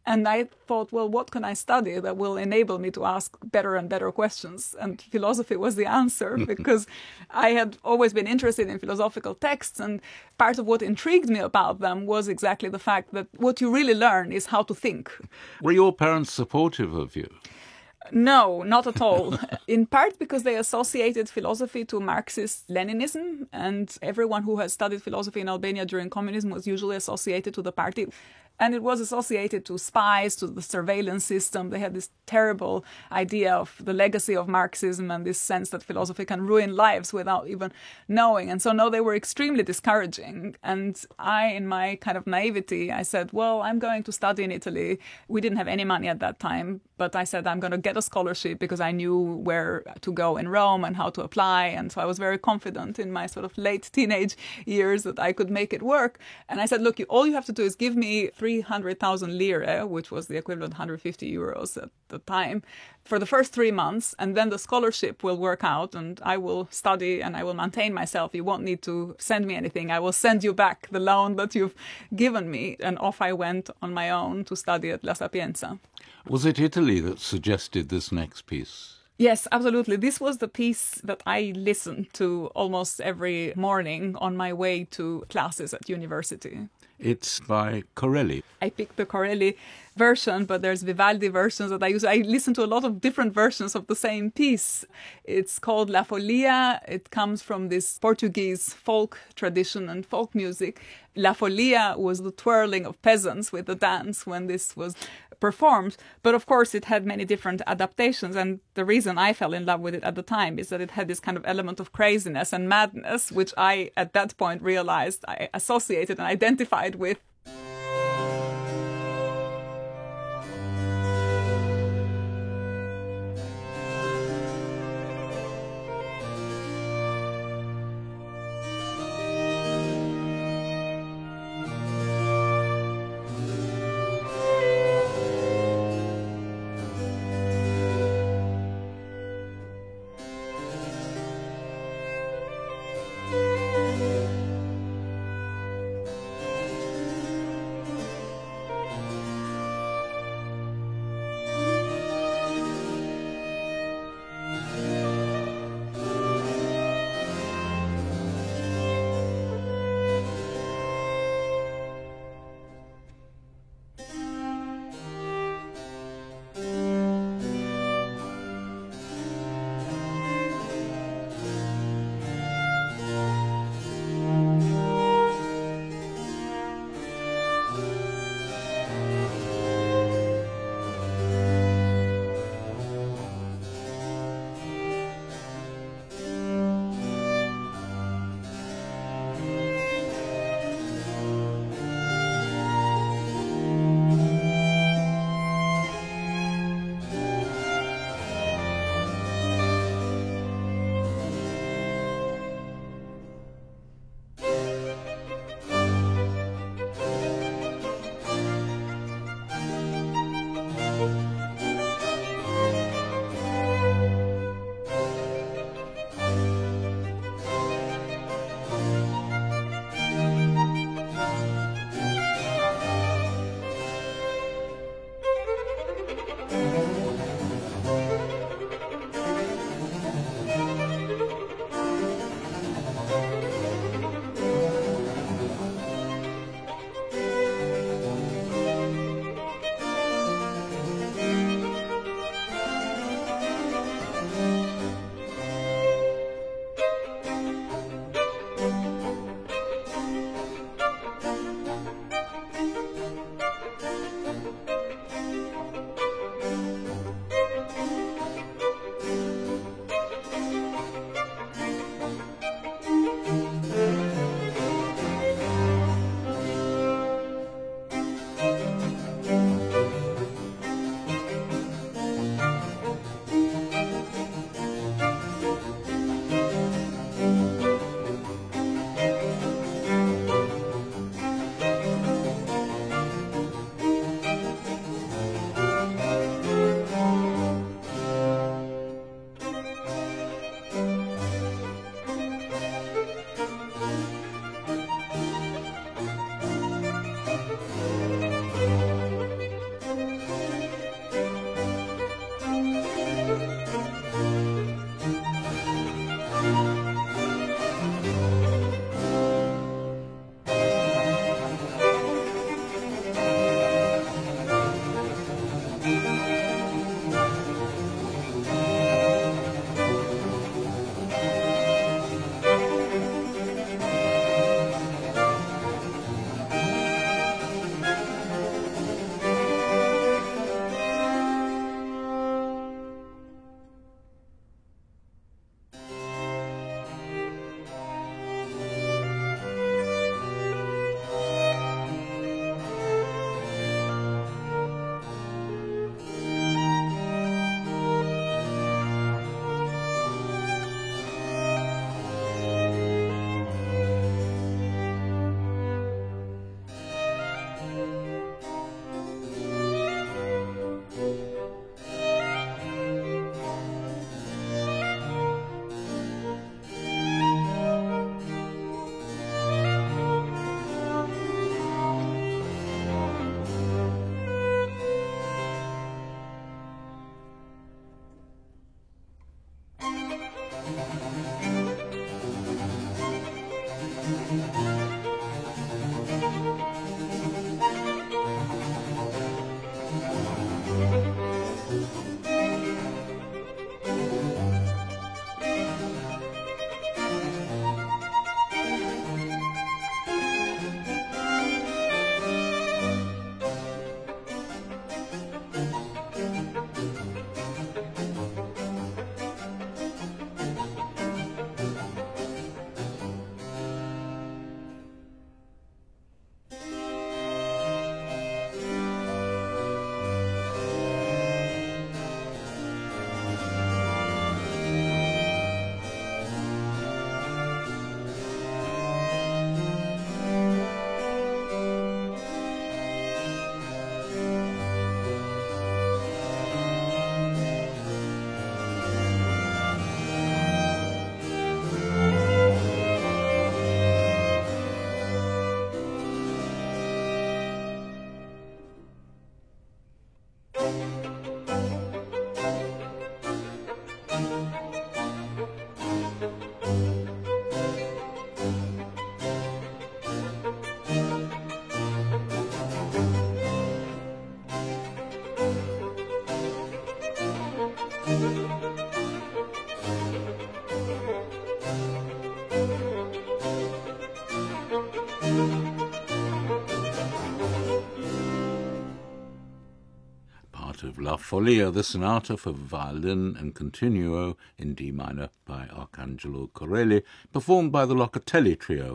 And I thought, well, what can I study that will enable me to ask better and better questions? And philosophy was the answer, because I had always been interested in philosophical texts. And part of what intrigued me about them was exactly the fact that what you really learn is how to think. Were your parents supportive of you? No, not at all. In part because they associated philosophy to Marxist-Leninism, and everyone who has studied philosophy in Albania during communism was usually associated to the party. And it was associated to spies, to the surveillance system. They had this terrible idea of the legacy of Marxism and this sense that philosophy can ruin lives without even knowing. And so, no, they were extremely discouraging. And I, in my kind of naivety, I said, well, I'm going to study in Italy. We didn't have any money at that time, but I said I'm going to get a scholarship because I knew where to go in Rome and how to apply. And so I was very confident in my sort of late teenage years that I could make it work. And I said, look, all you have to do is give me 300,000 lire, which was the equivalent 150 euros at the time, for the first 3 months, and then the scholarship will work out and I will study and I will maintain myself. You won't need to send me anything. I will send you back the loan that you've given me. And off I went on my own to study at La Sapienza. Was it Italy that suggested this next piece? Yes, absolutely. This was the piece that I listened to almost every morning on my way to classes at university. It's by Corelli. I picked the Corelli version, but there's Vivaldi versions that I use. I listen to a lot of different versions of the same piece. It's called La Folia. It comes from this Portuguese folk tradition and folk music. La Folia was the twirling of peasants with the dance when this was performed. But of course, it had many different adaptations. And the reason I fell in love with it at the time is that it had this kind of element of craziness and madness, which I, at that point, realized I associated and identified with. Part of La Folia, the sonata for violin and continuo in D minor by Arcangelo Corelli, performed by the Locatelli Trio.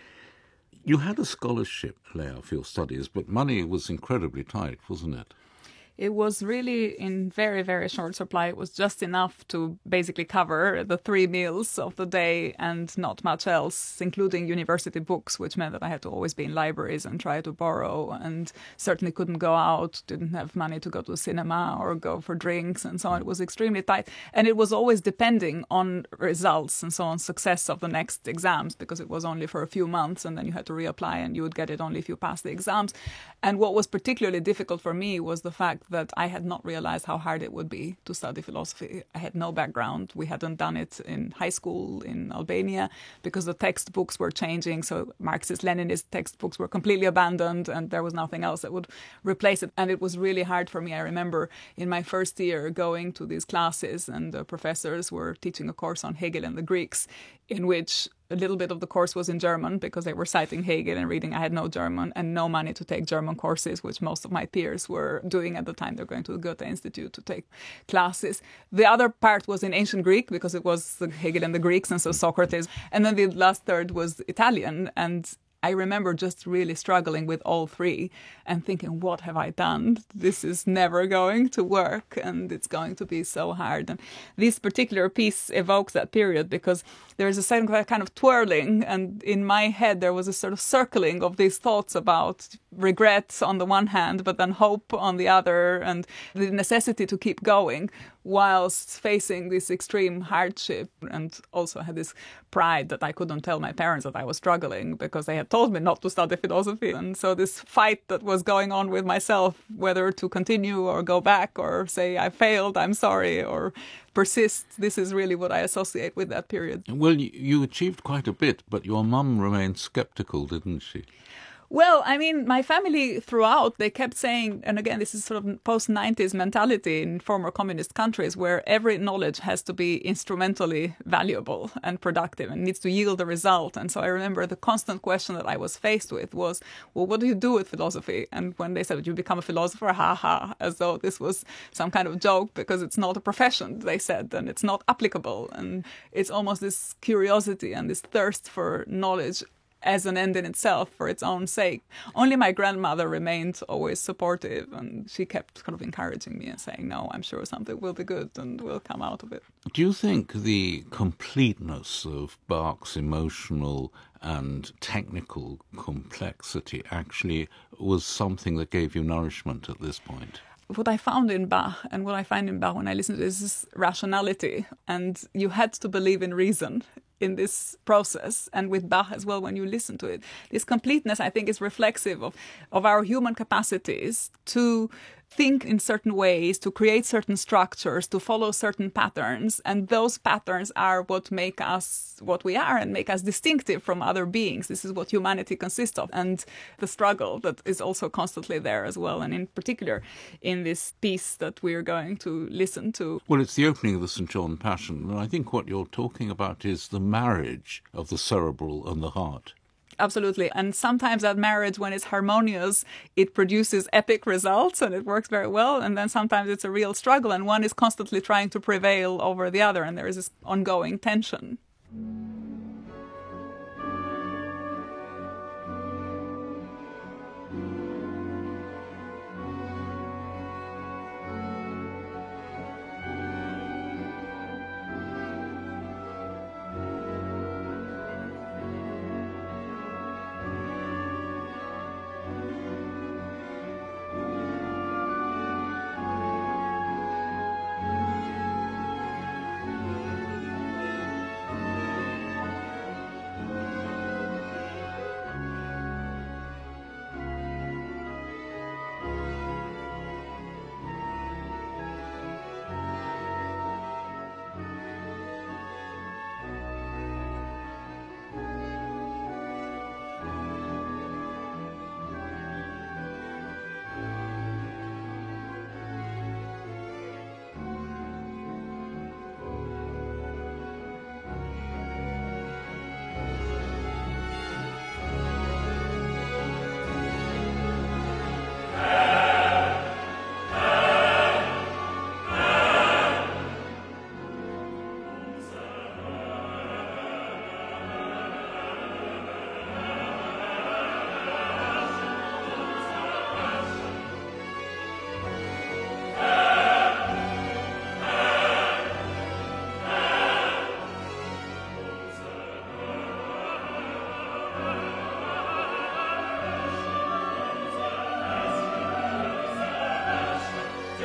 You had a scholarship, Leah, for your studies, but money was incredibly tight, wasn't it? It was really in very, very short supply. It was just enough to basically cover the 3 meals of the day and not much else, including university books, which meant that I had to always be in libraries and try to borrow, and certainly couldn't go out, didn't have money to go to the cinema or go for drinks and so on. It was extremely tight. And it was always depending on results and so on, success of the next exams, because it was only for a few months and then you had to reapply and you would get it only if you passed the exams. And what was particularly difficult for me was the fact that I had not realized how hard it would be to study philosophy. I had no background. We hadn't done it in high school in Albania because the textbooks were changing. So Marxist-Leninist textbooks were completely abandoned and there was nothing else that would replace it. And it was really hard for me. I remember in my first year going to these classes and the professors were teaching a course on Hegel and the Greeks, in which a little bit of the course was in German because they were citing Hegel and reading. I had no German and no money to take German courses, which most of my peers were doing at the time. They're going to the Goethe Institute to take classes. The other part was in ancient Greek because it was the Hegel and the Greeks and so Socrates. And then the last third was Italian. And I remember just really struggling with all 3 and thinking, what have I done? This is never going to work and it's going to be so hard. And this particular piece evokes that period because there's a certain kind of twirling, and in my head there was a sort of circling of these thoughts about regret on the one hand, but then hope on the other, and the necessity to keep going whilst facing this extreme hardship. And also had this pride that I couldn't tell my parents that I was struggling because they had told me not to study philosophy. And so this fight that was going on with myself, whether to continue or go back or say I failed, I'm sorry, or persist, this is really what I associate with that period. Well, you achieved quite a bit, but your mum remained sceptical, didn't she? Well, I mean, my family throughout, they kept saying, and again, this is sort of post-90s mentality in former communist countries where every knowledge has to be instrumentally valuable and productive and needs to yield a result. And so I remember the constant question that I was faced with was, well, what do you do with philosophy? And when they said, you become a philosopher, as though this was some kind of joke because it's not a profession, they said, and it's not applicable. And it's almost this curiosity and this thirst for knowledge as an end in itself for its own sake. Only my grandmother remained always supportive, and she kept kind of encouraging me and saying, no, I'm sure something will be good and will come out of it. Do you think the completeness of Bach's emotional and technical complexity actually was something that gave you nourishment at this point? What I found in Bach and what I find in Bach when I listen to this is rationality, and you had to believe in reason in this process, and with Bach as well when you listen to it. This completeness, I think, is reflexive of our human capacities to think in certain ways, to create certain structures, to follow certain patterns. And those patterns are what make us what we are and make us distinctive from other beings. This is what humanity consists of. And the struggle that is also constantly there as well. And in particular, in this piece that we're going to listen to. Well, it's the opening of the St. John Passion. And I think what you're talking about is the marriage of the cerebral and the heart. Absolutely. And sometimes that marriage, when it's harmonious, it produces epic results and it works very well. And then sometimes it's a real struggle and one is constantly trying to prevail over the other. And there is this ongoing tension.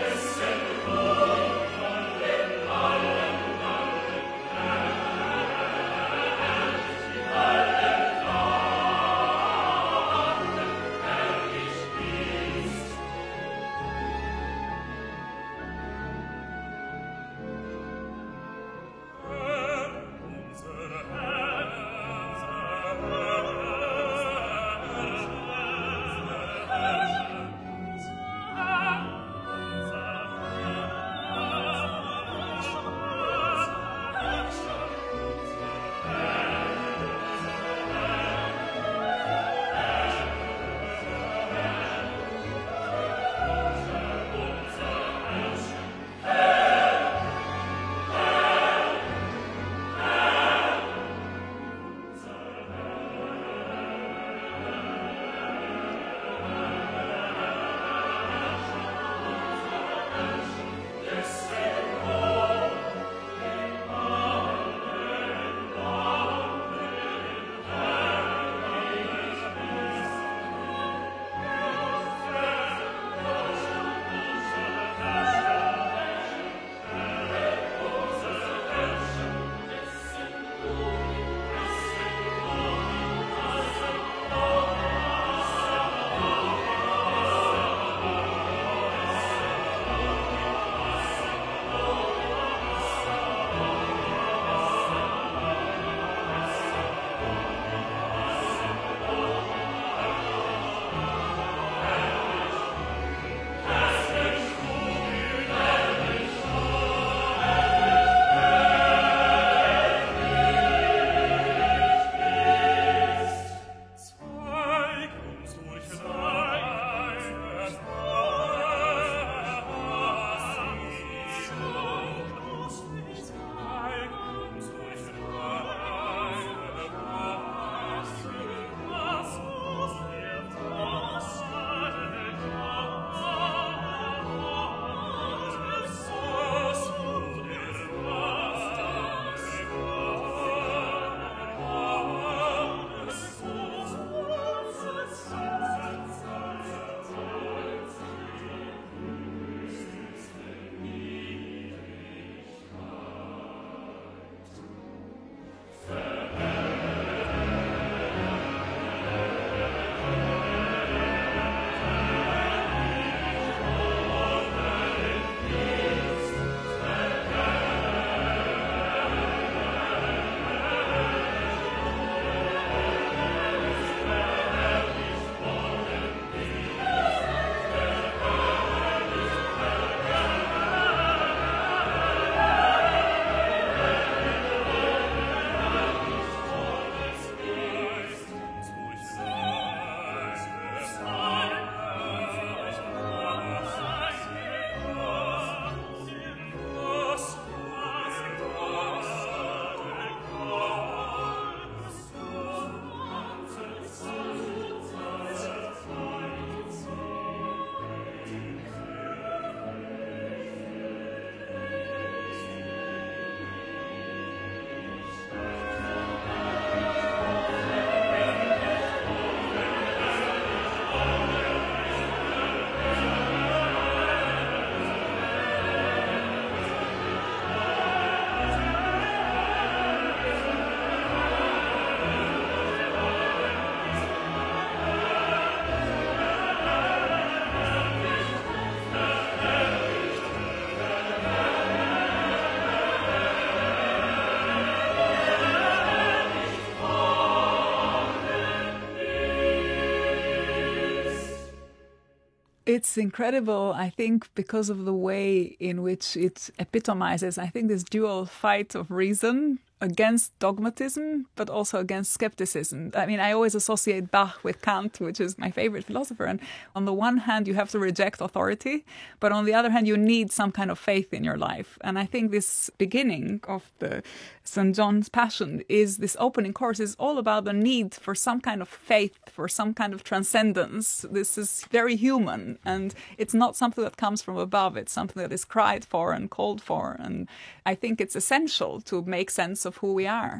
It's incredible, I think, because of the way in which it epitomizes, I think, this dual fight of reason against dogmatism, but also against skepticism. I mean, I always associate Bach with Kant, which is my favorite philosopher. And on the one hand, you have to reject authority, but on the other hand, you need some kind of faith in your life. And I think this beginning of the St. John's Passion is this opening chorus is all about the need for some kind of faith, for some kind of transcendence. This is very human, and it's not something that comes from above. It's something that is cried for and called for. And I think it's essential to make sense of who we are.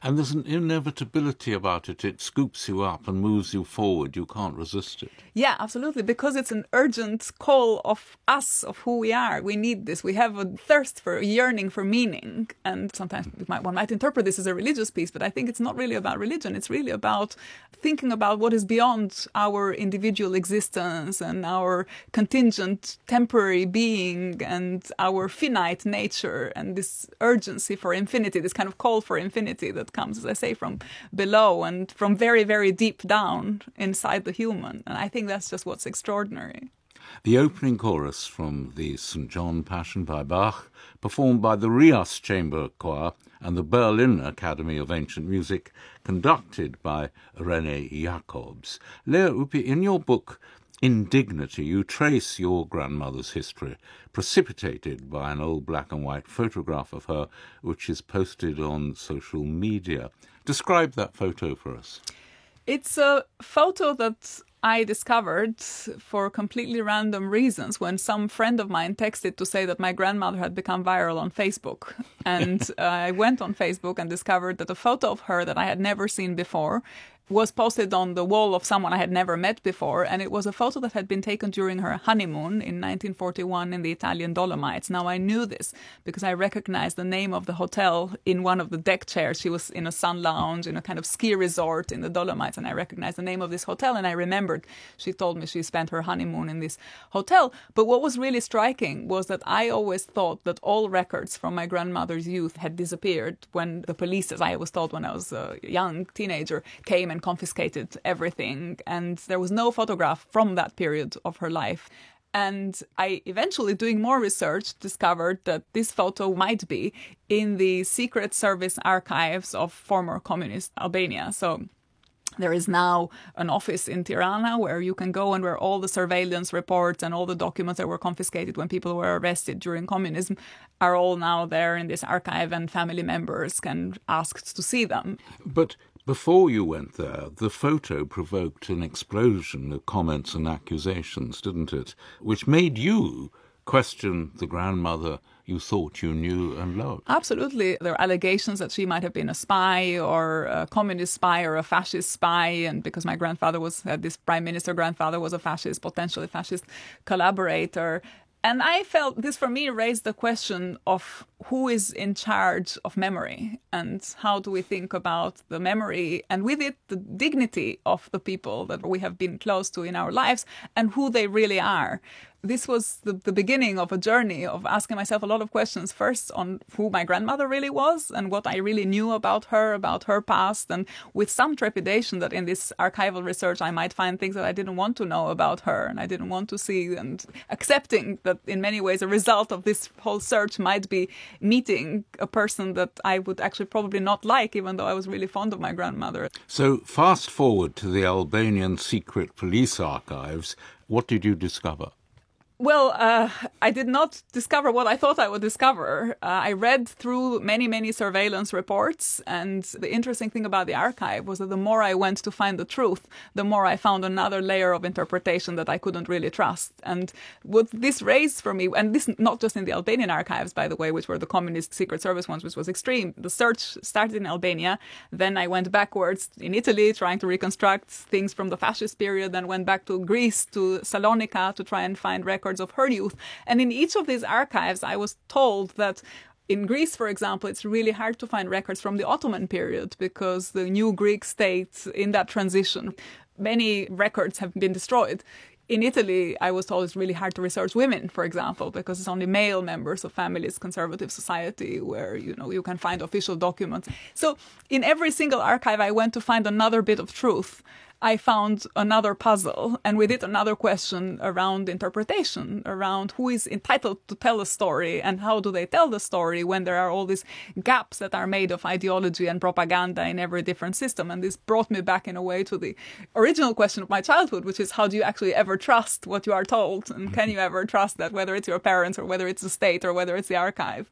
And there's an inevitability about it. It scoops you up and moves you forward. You can't resist it. Yeah, absolutely, because it's an urgent call of us, of who we are. We need this. We have a thirst for, a yearning for meaning. And sometimes one might interpret this as a religious piece, but I think it's not really about religion. It's really about thinking about what is beyond our individual existence and our contingent, temporary being and our finite nature, and this urgency for infinity, this kind of call for infinity that comes, as I say, from below and from very, very deep down inside the human. And I think that's just what's extraordinary. The opening chorus from the St. John Passion by Bach, performed by the Rias Chamber Choir and the Berlin Academy of Ancient Music, conducted by René Jacobs. Lea Ypi, in your book Indignity, you trace your grandmother's history, precipitated by an old black and white photograph of her, which is posted on social media. Describe that photo for us. It's a photo that I discovered for completely random reasons when some friend of mine texted to say that my grandmother had become viral on Facebook. And I went on Facebook and discovered that a photo of her that I had never seen before was posted on the wall of someone I had never met before, and it was a photo that had been taken during her honeymoon in 1941 in the Italian Dolomites. Now, I knew this because I recognized the name of the hotel in one of the deck chairs. She was in a sun lounge in a kind of ski resort in the Dolomites, and I recognized the name of this hotel, and I remembered she told me she spent her honeymoon in this hotel. But what was really striking was that I always thought that all records from my grandmother's youth had disappeared when the police, as I was told when I was a young teenager, came and confiscated everything, and there was no photograph from that period of her life. And I eventually, doing more research, discovered that this photo might be in the Secret Service archives of former communist Albania. So there is now an office in Tirana where you can go and where all the surveillance reports and all the documents that were confiscated when people were arrested during communism are all now there in this archive, and family members can ask to see them. But before you went there, the photo provoked an explosion of comments and accusations, didn't it? Which made you question the grandmother you thought you knew and loved. Absolutely. There are allegations that she might have been a spy or a communist spy or a fascist spy. And because my grandfather this prime minister grandfather was a fascist, potentially fascist collaborator. And I felt this, for me, raised the question of who is in charge of memory and how do we think about the memory and with it the dignity of the people that we have been close to in our lives and who they really are. This was the beginning of a journey of asking myself a lot of questions, first on who my grandmother really was and what I really knew about her past, and with some trepidation that in this archival research I might find things that I didn't want to know about her and I didn't want to see, and accepting that in many ways a result of this whole search might be meeting a person that I would actually probably not like, even though I was really fond of my grandmother. So fast forward to the Albanian secret police archives. What did you discover? Well, I did not discover what I thought I would discover. I read through many, many surveillance reports, and the interesting thing about the archive was that the more I went to find the truth, the more I found another layer of interpretation that I couldn't really trust. And what this raised for me, and this not just in the Albanian archives, by the way, which were the communist secret service ones, which was extreme. The search started in Albania, then I went backwards in Italy, trying to reconstruct things from the fascist period, then went back to Greece, to Salonika, to try and find records of her youth. And in each of these archives, I was told that in Greece, for example, it's really hard to find records from the Ottoman period because the new Greek state in that transition, many records have been destroyed. In Italy, I was told it's really hard to research women, for example, because it's only male members of families, conservative society, where, you can find official documents. So in every single archive, I went to find another bit of truth. I found another puzzle, and with it another question around interpretation, around who is entitled to tell a story and how do they tell the story when there are all these gaps that are made of ideology and propaganda in every different system. And this brought me back in a way to the original question of my childhood, which is how do you actually ever trust what you are told? And can you ever trust that, whether it's your parents or whether it's the state or whether it's the archive?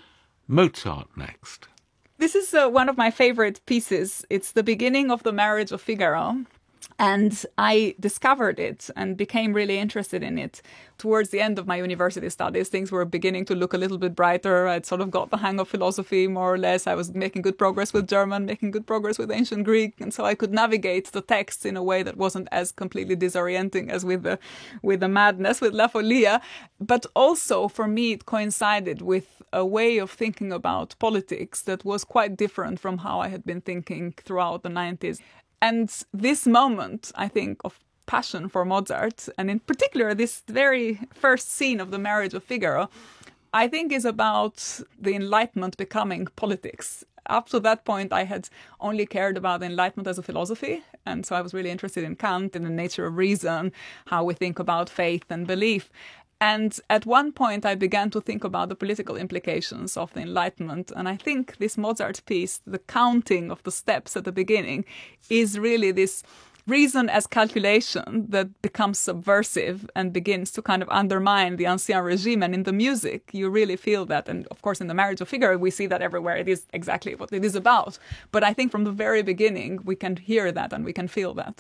Mozart next. This is one of my favorite pieces. It's the beginning of the Marriage of Figaro. And I discovered it and became really interested in it. Towards the end of my university studies, things were beginning to look a little bit brighter. I'd sort of got the hang of philosophy, more or less. I was making good progress with German, making good progress with ancient Greek. And so I could navigate the texts in a way that wasn't as completely disorienting as with the madness, with La Folia. But also, for me, it coincided with a way of thinking about politics that was quite different from how I had been thinking throughout the 90s. And this moment, I think, of passion for Mozart, and in particular this very first scene of the Marriage of Figaro, I think is about the Enlightenment becoming politics. Up to that point, I had only cared about the Enlightenment as a philosophy, and so I was really interested in Kant, in the nature of reason, how we think about faith and belief. And at one point, I began to think about the political implications of the Enlightenment. And I think this Mozart piece, the counting of the steps at the beginning, is really this reason as calculation that becomes subversive and begins to kind of undermine the Ancien Regime. And in the music, you really feel that. And of course, in the Marriage of Figaro, we see that everywhere. It is exactly what it is about. But I think from the very beginning, we can hear that and we can feel that.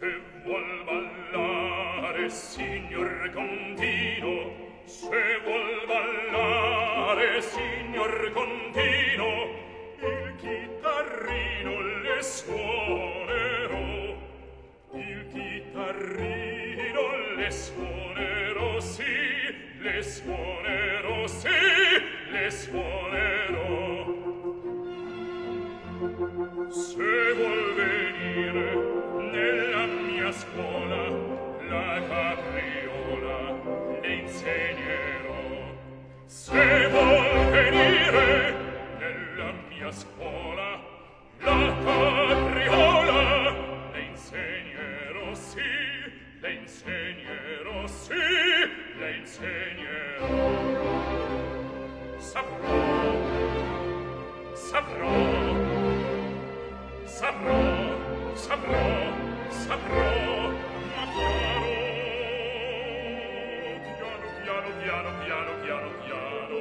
Signor Contino, se vuol ballare, signor Contino, il chitarrino le suonerò, il chitarrino le suonerò, sì, le suonerò, sì, le suonerò. Se vuol venire nella mia scuola, la capriola le insegnerò. Se vuol venire nella mia scuola, la capriola le insegnerò, sì, le insegnerò, sì, le insegnerò. Saprò, saprò, saprò, saprò, saprò. Piano, piano, piano.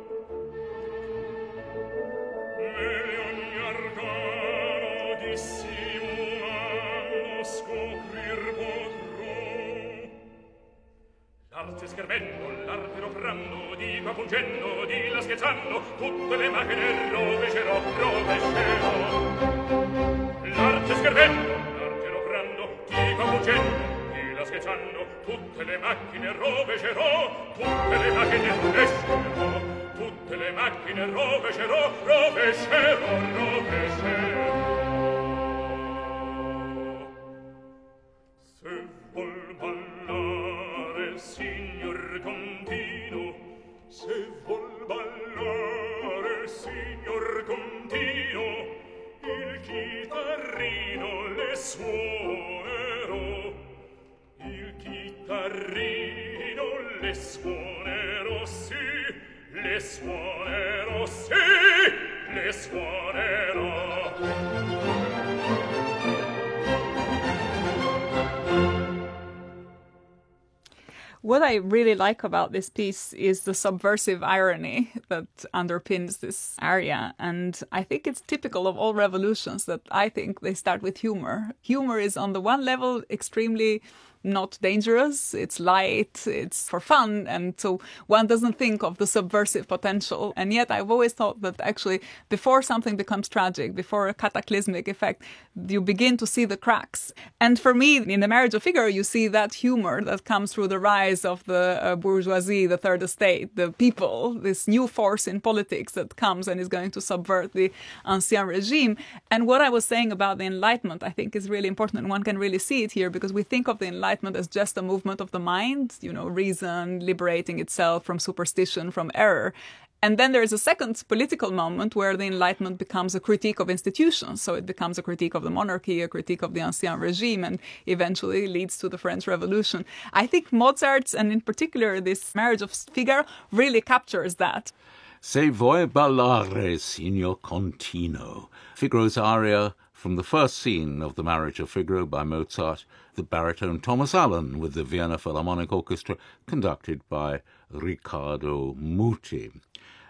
Meglio ogni arcano dissimulando scoprir potrò. L'arte schermendo, l'arte roprando, di qua pungendo, di là scherzando, tutte le macchine rovescerò, rovescerò. L'arte schermendo, l'arte roprando, di qua pungendo, scherzando, tutte le macchine rovescerò, tutte le macchine rovescerò, tutte le macchine rovescerò, rovescerò, rovescerò. Se vuol ballare, signor Contino, se vuol ballare, signor Contino, il chitarrino le suonerò, il chitarrino le suonerò, sì, le suonerò, sì, le suonerò. What I really like about this piece is the subversive irony that underpins this aria. And I think it's typical of all revolutions that I think they start with humor. Humor is on the one level extremely not dangerous, it's light, it's for fun, and so one doesn't think of the subversive potential. And yet I've always thought that actually before something becomes tragic, before a cataclysmic effect, you begin to see the cracks. And for me, in The Marriage of Figaro, you see that humor that comes through the rise of the bourgeoisie, the third estate, the people, this new force in politics that comes and is going to subvert the Ancien Regime. And what I was saying about the Enlightenment, I think is really important, and one can really see it here, because we think of the Enlightenment as just a movement of the mind, reason liberating itself from superstition, from error. And then there's a second political moment where the Enlightenment becomes a critique of institutions. So it becomes a critique of the monarchy, a critique of the Ancien Regime, and eventually leads to the French Revolution. I think Mozart's, and in particular this Marriage of Figaro, really captures that. Se vuoi ballare, signor Contino. Figaro's aria from the first scene of The Marriage of Figaro by Mozart, the baritone Thomas Allen with the Vienna Philharmonic Orchestra, conducted by Riccardo Muti.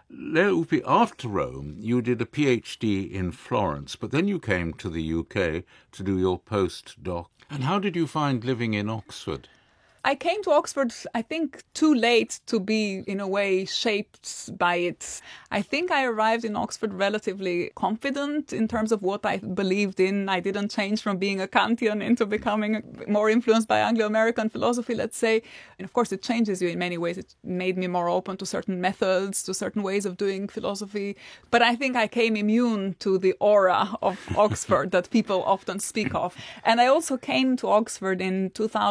Lea Ypi, after Rome, you did a PhD in Florence, but then you came to the UK to do your postdoc. And how did you find living in Oxford? I came to Oxford, I think, too late to be, in a way, shaped by it. I think I arrived in Oxford relatively confident in terms of what I believed in. I didn't change from being a Kantian into becoming more influenced by Anglo-American philosophy, let's say. And of course, it changes you in many ways. It made me more open to certain methods, to certain ways of doing philosophy. But I think I came immune to the aura of Oxford that people often speak of. And I also came to Oxford in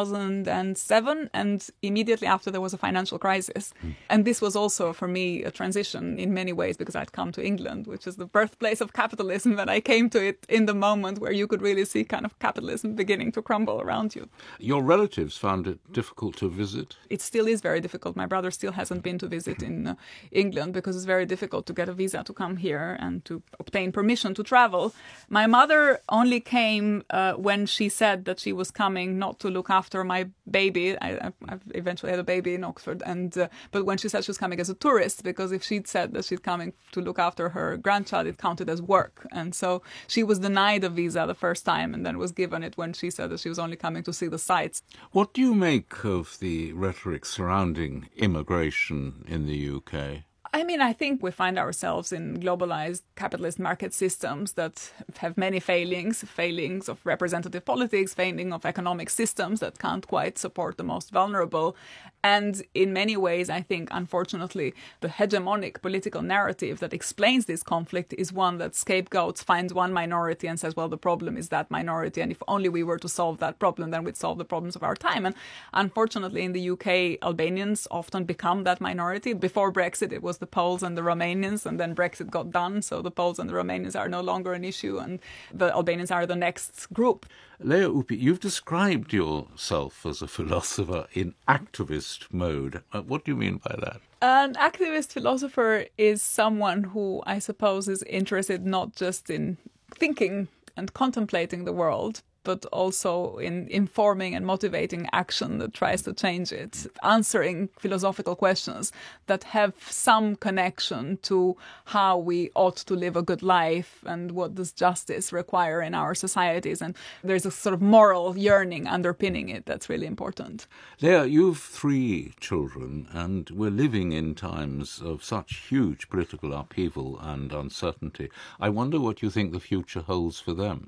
2007. And immediately after there was a financial crisis. And this was also for me a transition in many ways because I'd come to England, which is the birthplace of capitalism, and I came to it in the moment where you could really see kind of capitalism beginning to crumble around you. Your relatives found it difficult to visit? It still is very difficult. My brother still hasn't been to visit in England because it's very difficult to get a visa to come here and to obtain permission to travel. My mother only came when she said that she was coming not to look after my baby. I've eventually had a baby in Oxford, but when she said she was coming as a tourist, because if she'd said that she's coming to look after her grandchild, it counted as work. And so she was denied a visa the first time and then was given it when she said that she was only coming to see the sights. What do you make of the rhetoric surrounding immigration in the UK? I mean, I think we find ourselves in globalized capitalist market systems that have many failings of representative politics, failing of economic systems that can't quite support the most vulnerable. And in many ways, I think, unfortunately, the hegemonic political narrative that explains this conflict is one that scapegoats, finds one minority and says, well, the problem is that minority. And if only we were to solve that problem, then we'd solve the problems of our time. And unfortunately, in the UK, Albanians often become that minority. Before Brexit, it was the Poles and the Romanians, and then Brexit got done. So the Poles and the Romanians are no longer an issue, and the Albanians are the next group. Lea Ypi, you've described yourself as a philosopher in activist mode. What do you mean by that? An activist philosopher is someone who, I suppose, is interested not just in thinking and contemplating the world, but also in informing and motivating action that tries to change it, answering philosophical questions that have some connection to how we ought to live a good life and what does justice require in our societies. And there's a sort of moral yearning underpinning it that's really important. Lea, you've 3 children, and we're living in times of such huge political upheaval and uncertainty. I wonder what you think the future holds for them.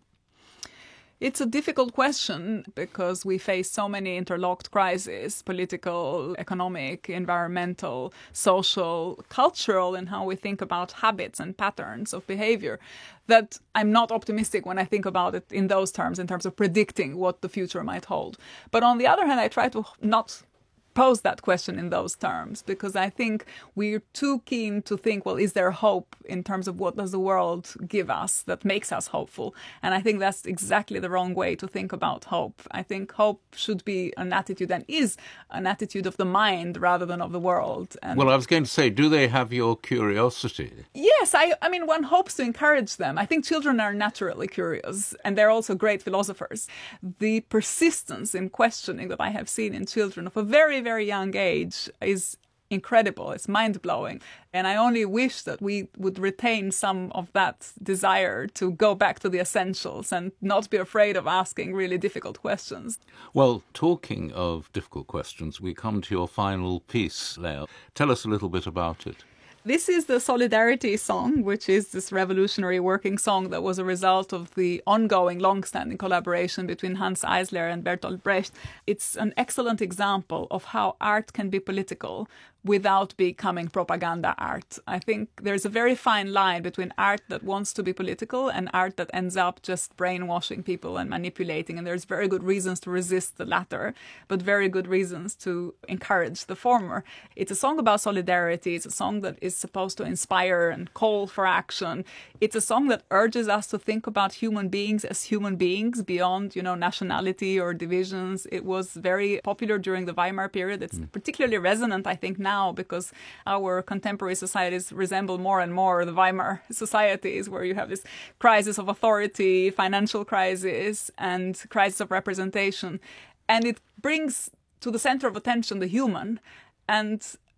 It's a difficult question because we face so many interlocked crises, political, economic, environmental, social, cultural, and how we think about habits and patterns of behavior, that I'm not optimistic when I think about it in those terms, in terms of predicting what the future might hold. But on the other hand, I try to not pose that question in those terms, because I think we're too keen to think, well, is there hope in terms of what does the world give us that makes us hopeful? And I think that's exactly the wrong way to think about hope. I think hope should be an attitude, and is an attitude of the mind rather than of the world. And well, I was going to say, do they have your curiosity? Yes, I mean, one hopes to encourage them. I think children are naturally curious, and they're also great philosophers. The persistence in questioning that I have seen in children of a very, very young age is incredible. It's mind-blowing. And I only wish that we would retain some of that desire to go back to the essentials and not be afraid of asking really difficult questions. Well, talking of difficult questions, we come to your final piece, Lea. Tell us a little bit about it. This is the Solidarity song, which is this revolutionary working song that was a result of the ongoing, long-standing collaboration between Hans Eisler and Bertolt Brecht. It's an excellent example of how art can be political without becoming propaganda art. I think there's a very fine line between art that wants to be political and art that ends up just brainwashing people and manipulating. And there's very good reasons to resist the latter, but very good reasons to encourage the former. It's a song about solidarity. It's a song that is supposed to inspire and call for action. It's a song that urges us to think about human beings as human beings beyond, nationality or divisions. It was very popular during the Weimar period. It's particularly resonant, I think, now, because our contemporary societies resemble more and more the Weimar societies, where you have this crisis of authority, financial crisis, and crisis of representation. And it brings to the center of attention the human. And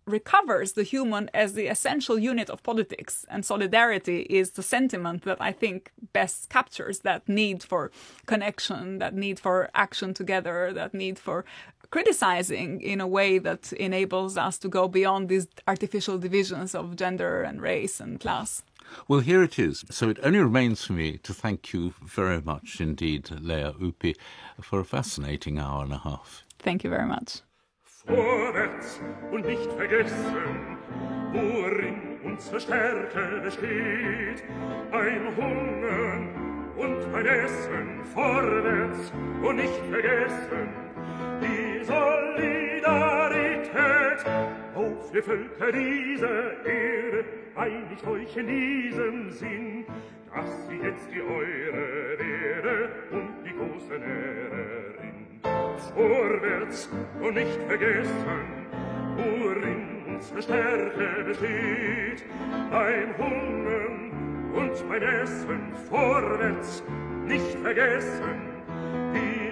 recovers the human as the essential unit of politics. And solidarity is the sentiment that I think best captures that need for connection, that need for action together, that need for criticizing in a way that enables us to go beyond these artificial divisions of gender and race and class. Well, here it is. So it only remains for me to thank you very much indeed, Lea Ypi, for a fascinating hour and a half. Thank you very much. Vorwärts und nicht vergessen, worin unsere Stärke besteht. Ein Hungern und ein Essen. Vorwärts und nicht vergessen, die Solidarität. Auf ihr Völker dieser Erde, einigt euch in diesem Sinn, dass sie jetzt die eure werde und die große Lehrerin. Vorwärts und nicht vergessen, worin unsere Stärke besteht. Beim Hungern und beim Essen. Vorwärts nicht vergessen, die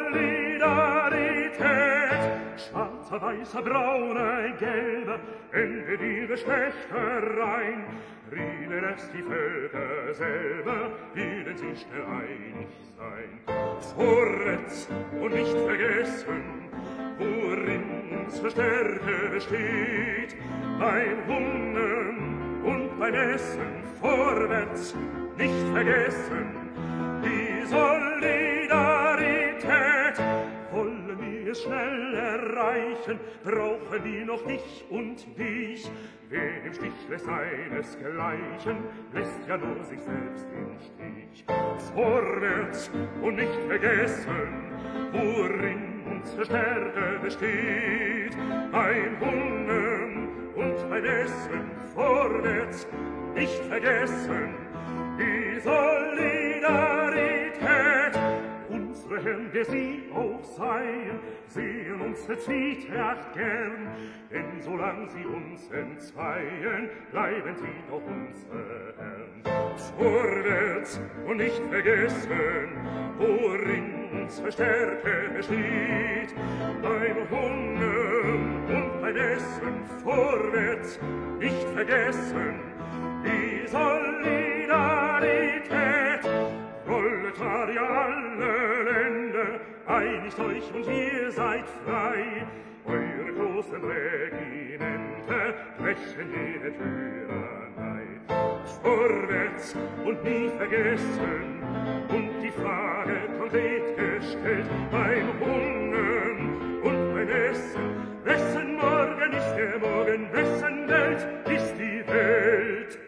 Solidarität. Schwarzer, weißer, brauner, gelber, Ende die Geschlechterein. Rieden es die Völker selber, willen sie schnell einig sein. Vorwärts und nicht vergessen, worin unsere Stärke besteht. Beim Hungern und beim Essen. Vorwärts nicht vergessen, die Solidarität. Wollen wir es schnell erreichen, brauchen wir noch dich und dich. Wer im Stich lässt seinesgleichen, lässt ja nur sich selbst im Stich. Vorwärts und nicht vergessen, worin unsere Stärke besteht. Beim Hungern und beim Essen. Vorwärts nicht vergessen, die Solidarität. Unsere Herren, wer sie auch seien, sehen uns der Zwietracht gern, denn solang sie uns entzweien, bleiben sie doch unsere Herren. Vorwärts und nicht vergessen, worin unsere Stärke besteht. Beim Hungern und beim Essen. Vorwärts nicht vergessen, die Solidarität. Proletarier aller Länder, einigt euch und ihr seid frei. Eure großen Regimente brechen jede Tyrannei. Vorwärts und nie vergessen und die Frage konkret gestellt. Beim Hungern und beim Essen, wessen Morgen ist der Morgen, wessen Welt ist die Welt.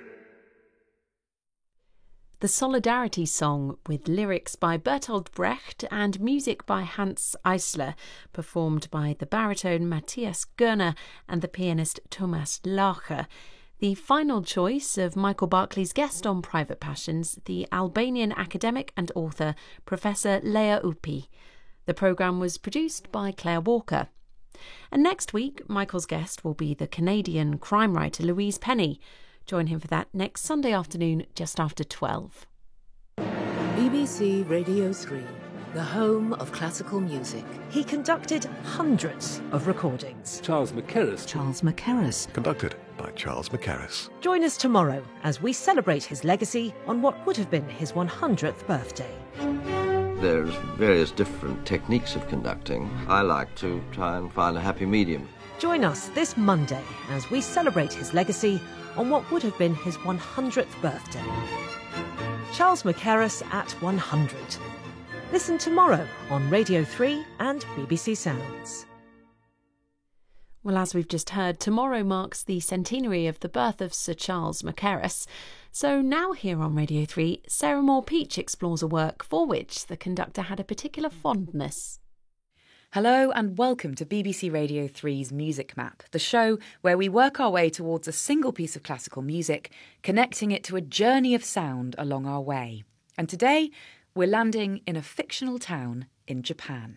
The Solidarity Song, with lyrics by Bertolt Brecht and music by Hans Eisler, performed by the baritone Matthias Görner and the pianist Thomas Lacher. The final choice of Michael Barclay's guest on Private Passions, the Albanian academic and author Professor Lea Ypi. The programme was produced by Claire Walker. And next week, Michael's guest will be the Canadian crime writer Louise Penny. Join him for that next Sunday afternoon, just after 12. BBC Radio 3, the home of classical music. He conducted hundreds of recordings. Charles Mackerras. Charles Mackerras. Conducted by Charles Mackerras. Join us tomorrow as we celebrate his legacy on what would have been his 100th birthday. There's various different techniques of conducting. I like to try and find a happy medium. Join us this Monday as we celebrate his legacy on what would have been his 100th birthday. Charles Mackerras at 100. Listen tomorrow on Radio 3 and BBC Sounds. Well, as we've just heard, tomorrow marks the centenary of the birth of Sir Charles Mackerras. So now here on Radio 3, Sarah Moore-Peach explores a work for which the conductor had a particular fondness. Hello and welcome to BBC Radio 3's Music Map, the show where we work our way towards a single piece of classical music, connecting it to a journey of sound along our way. And today, we're landing in a fictional town in Japan.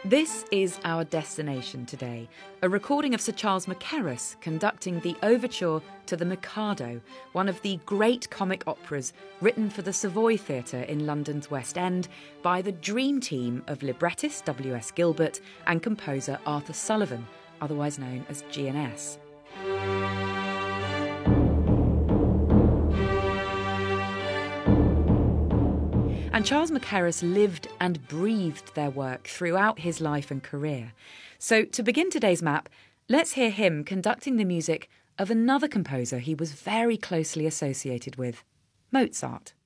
This is our destination today, a recording of Sir Charles Mackerras conducting the overture to The Mikado, one of the great comic operas written for the Savoy Theatre in London's West End by the dream team of librettist W.S. Gilbert and composer Arthur Sullivan, otherwise known as G&S. And Charles Mackerras lived and breathed their work throughout his life and career. So to begin today's map, let's hear him conducting the music of another composer he was very closely associated with, Mozart.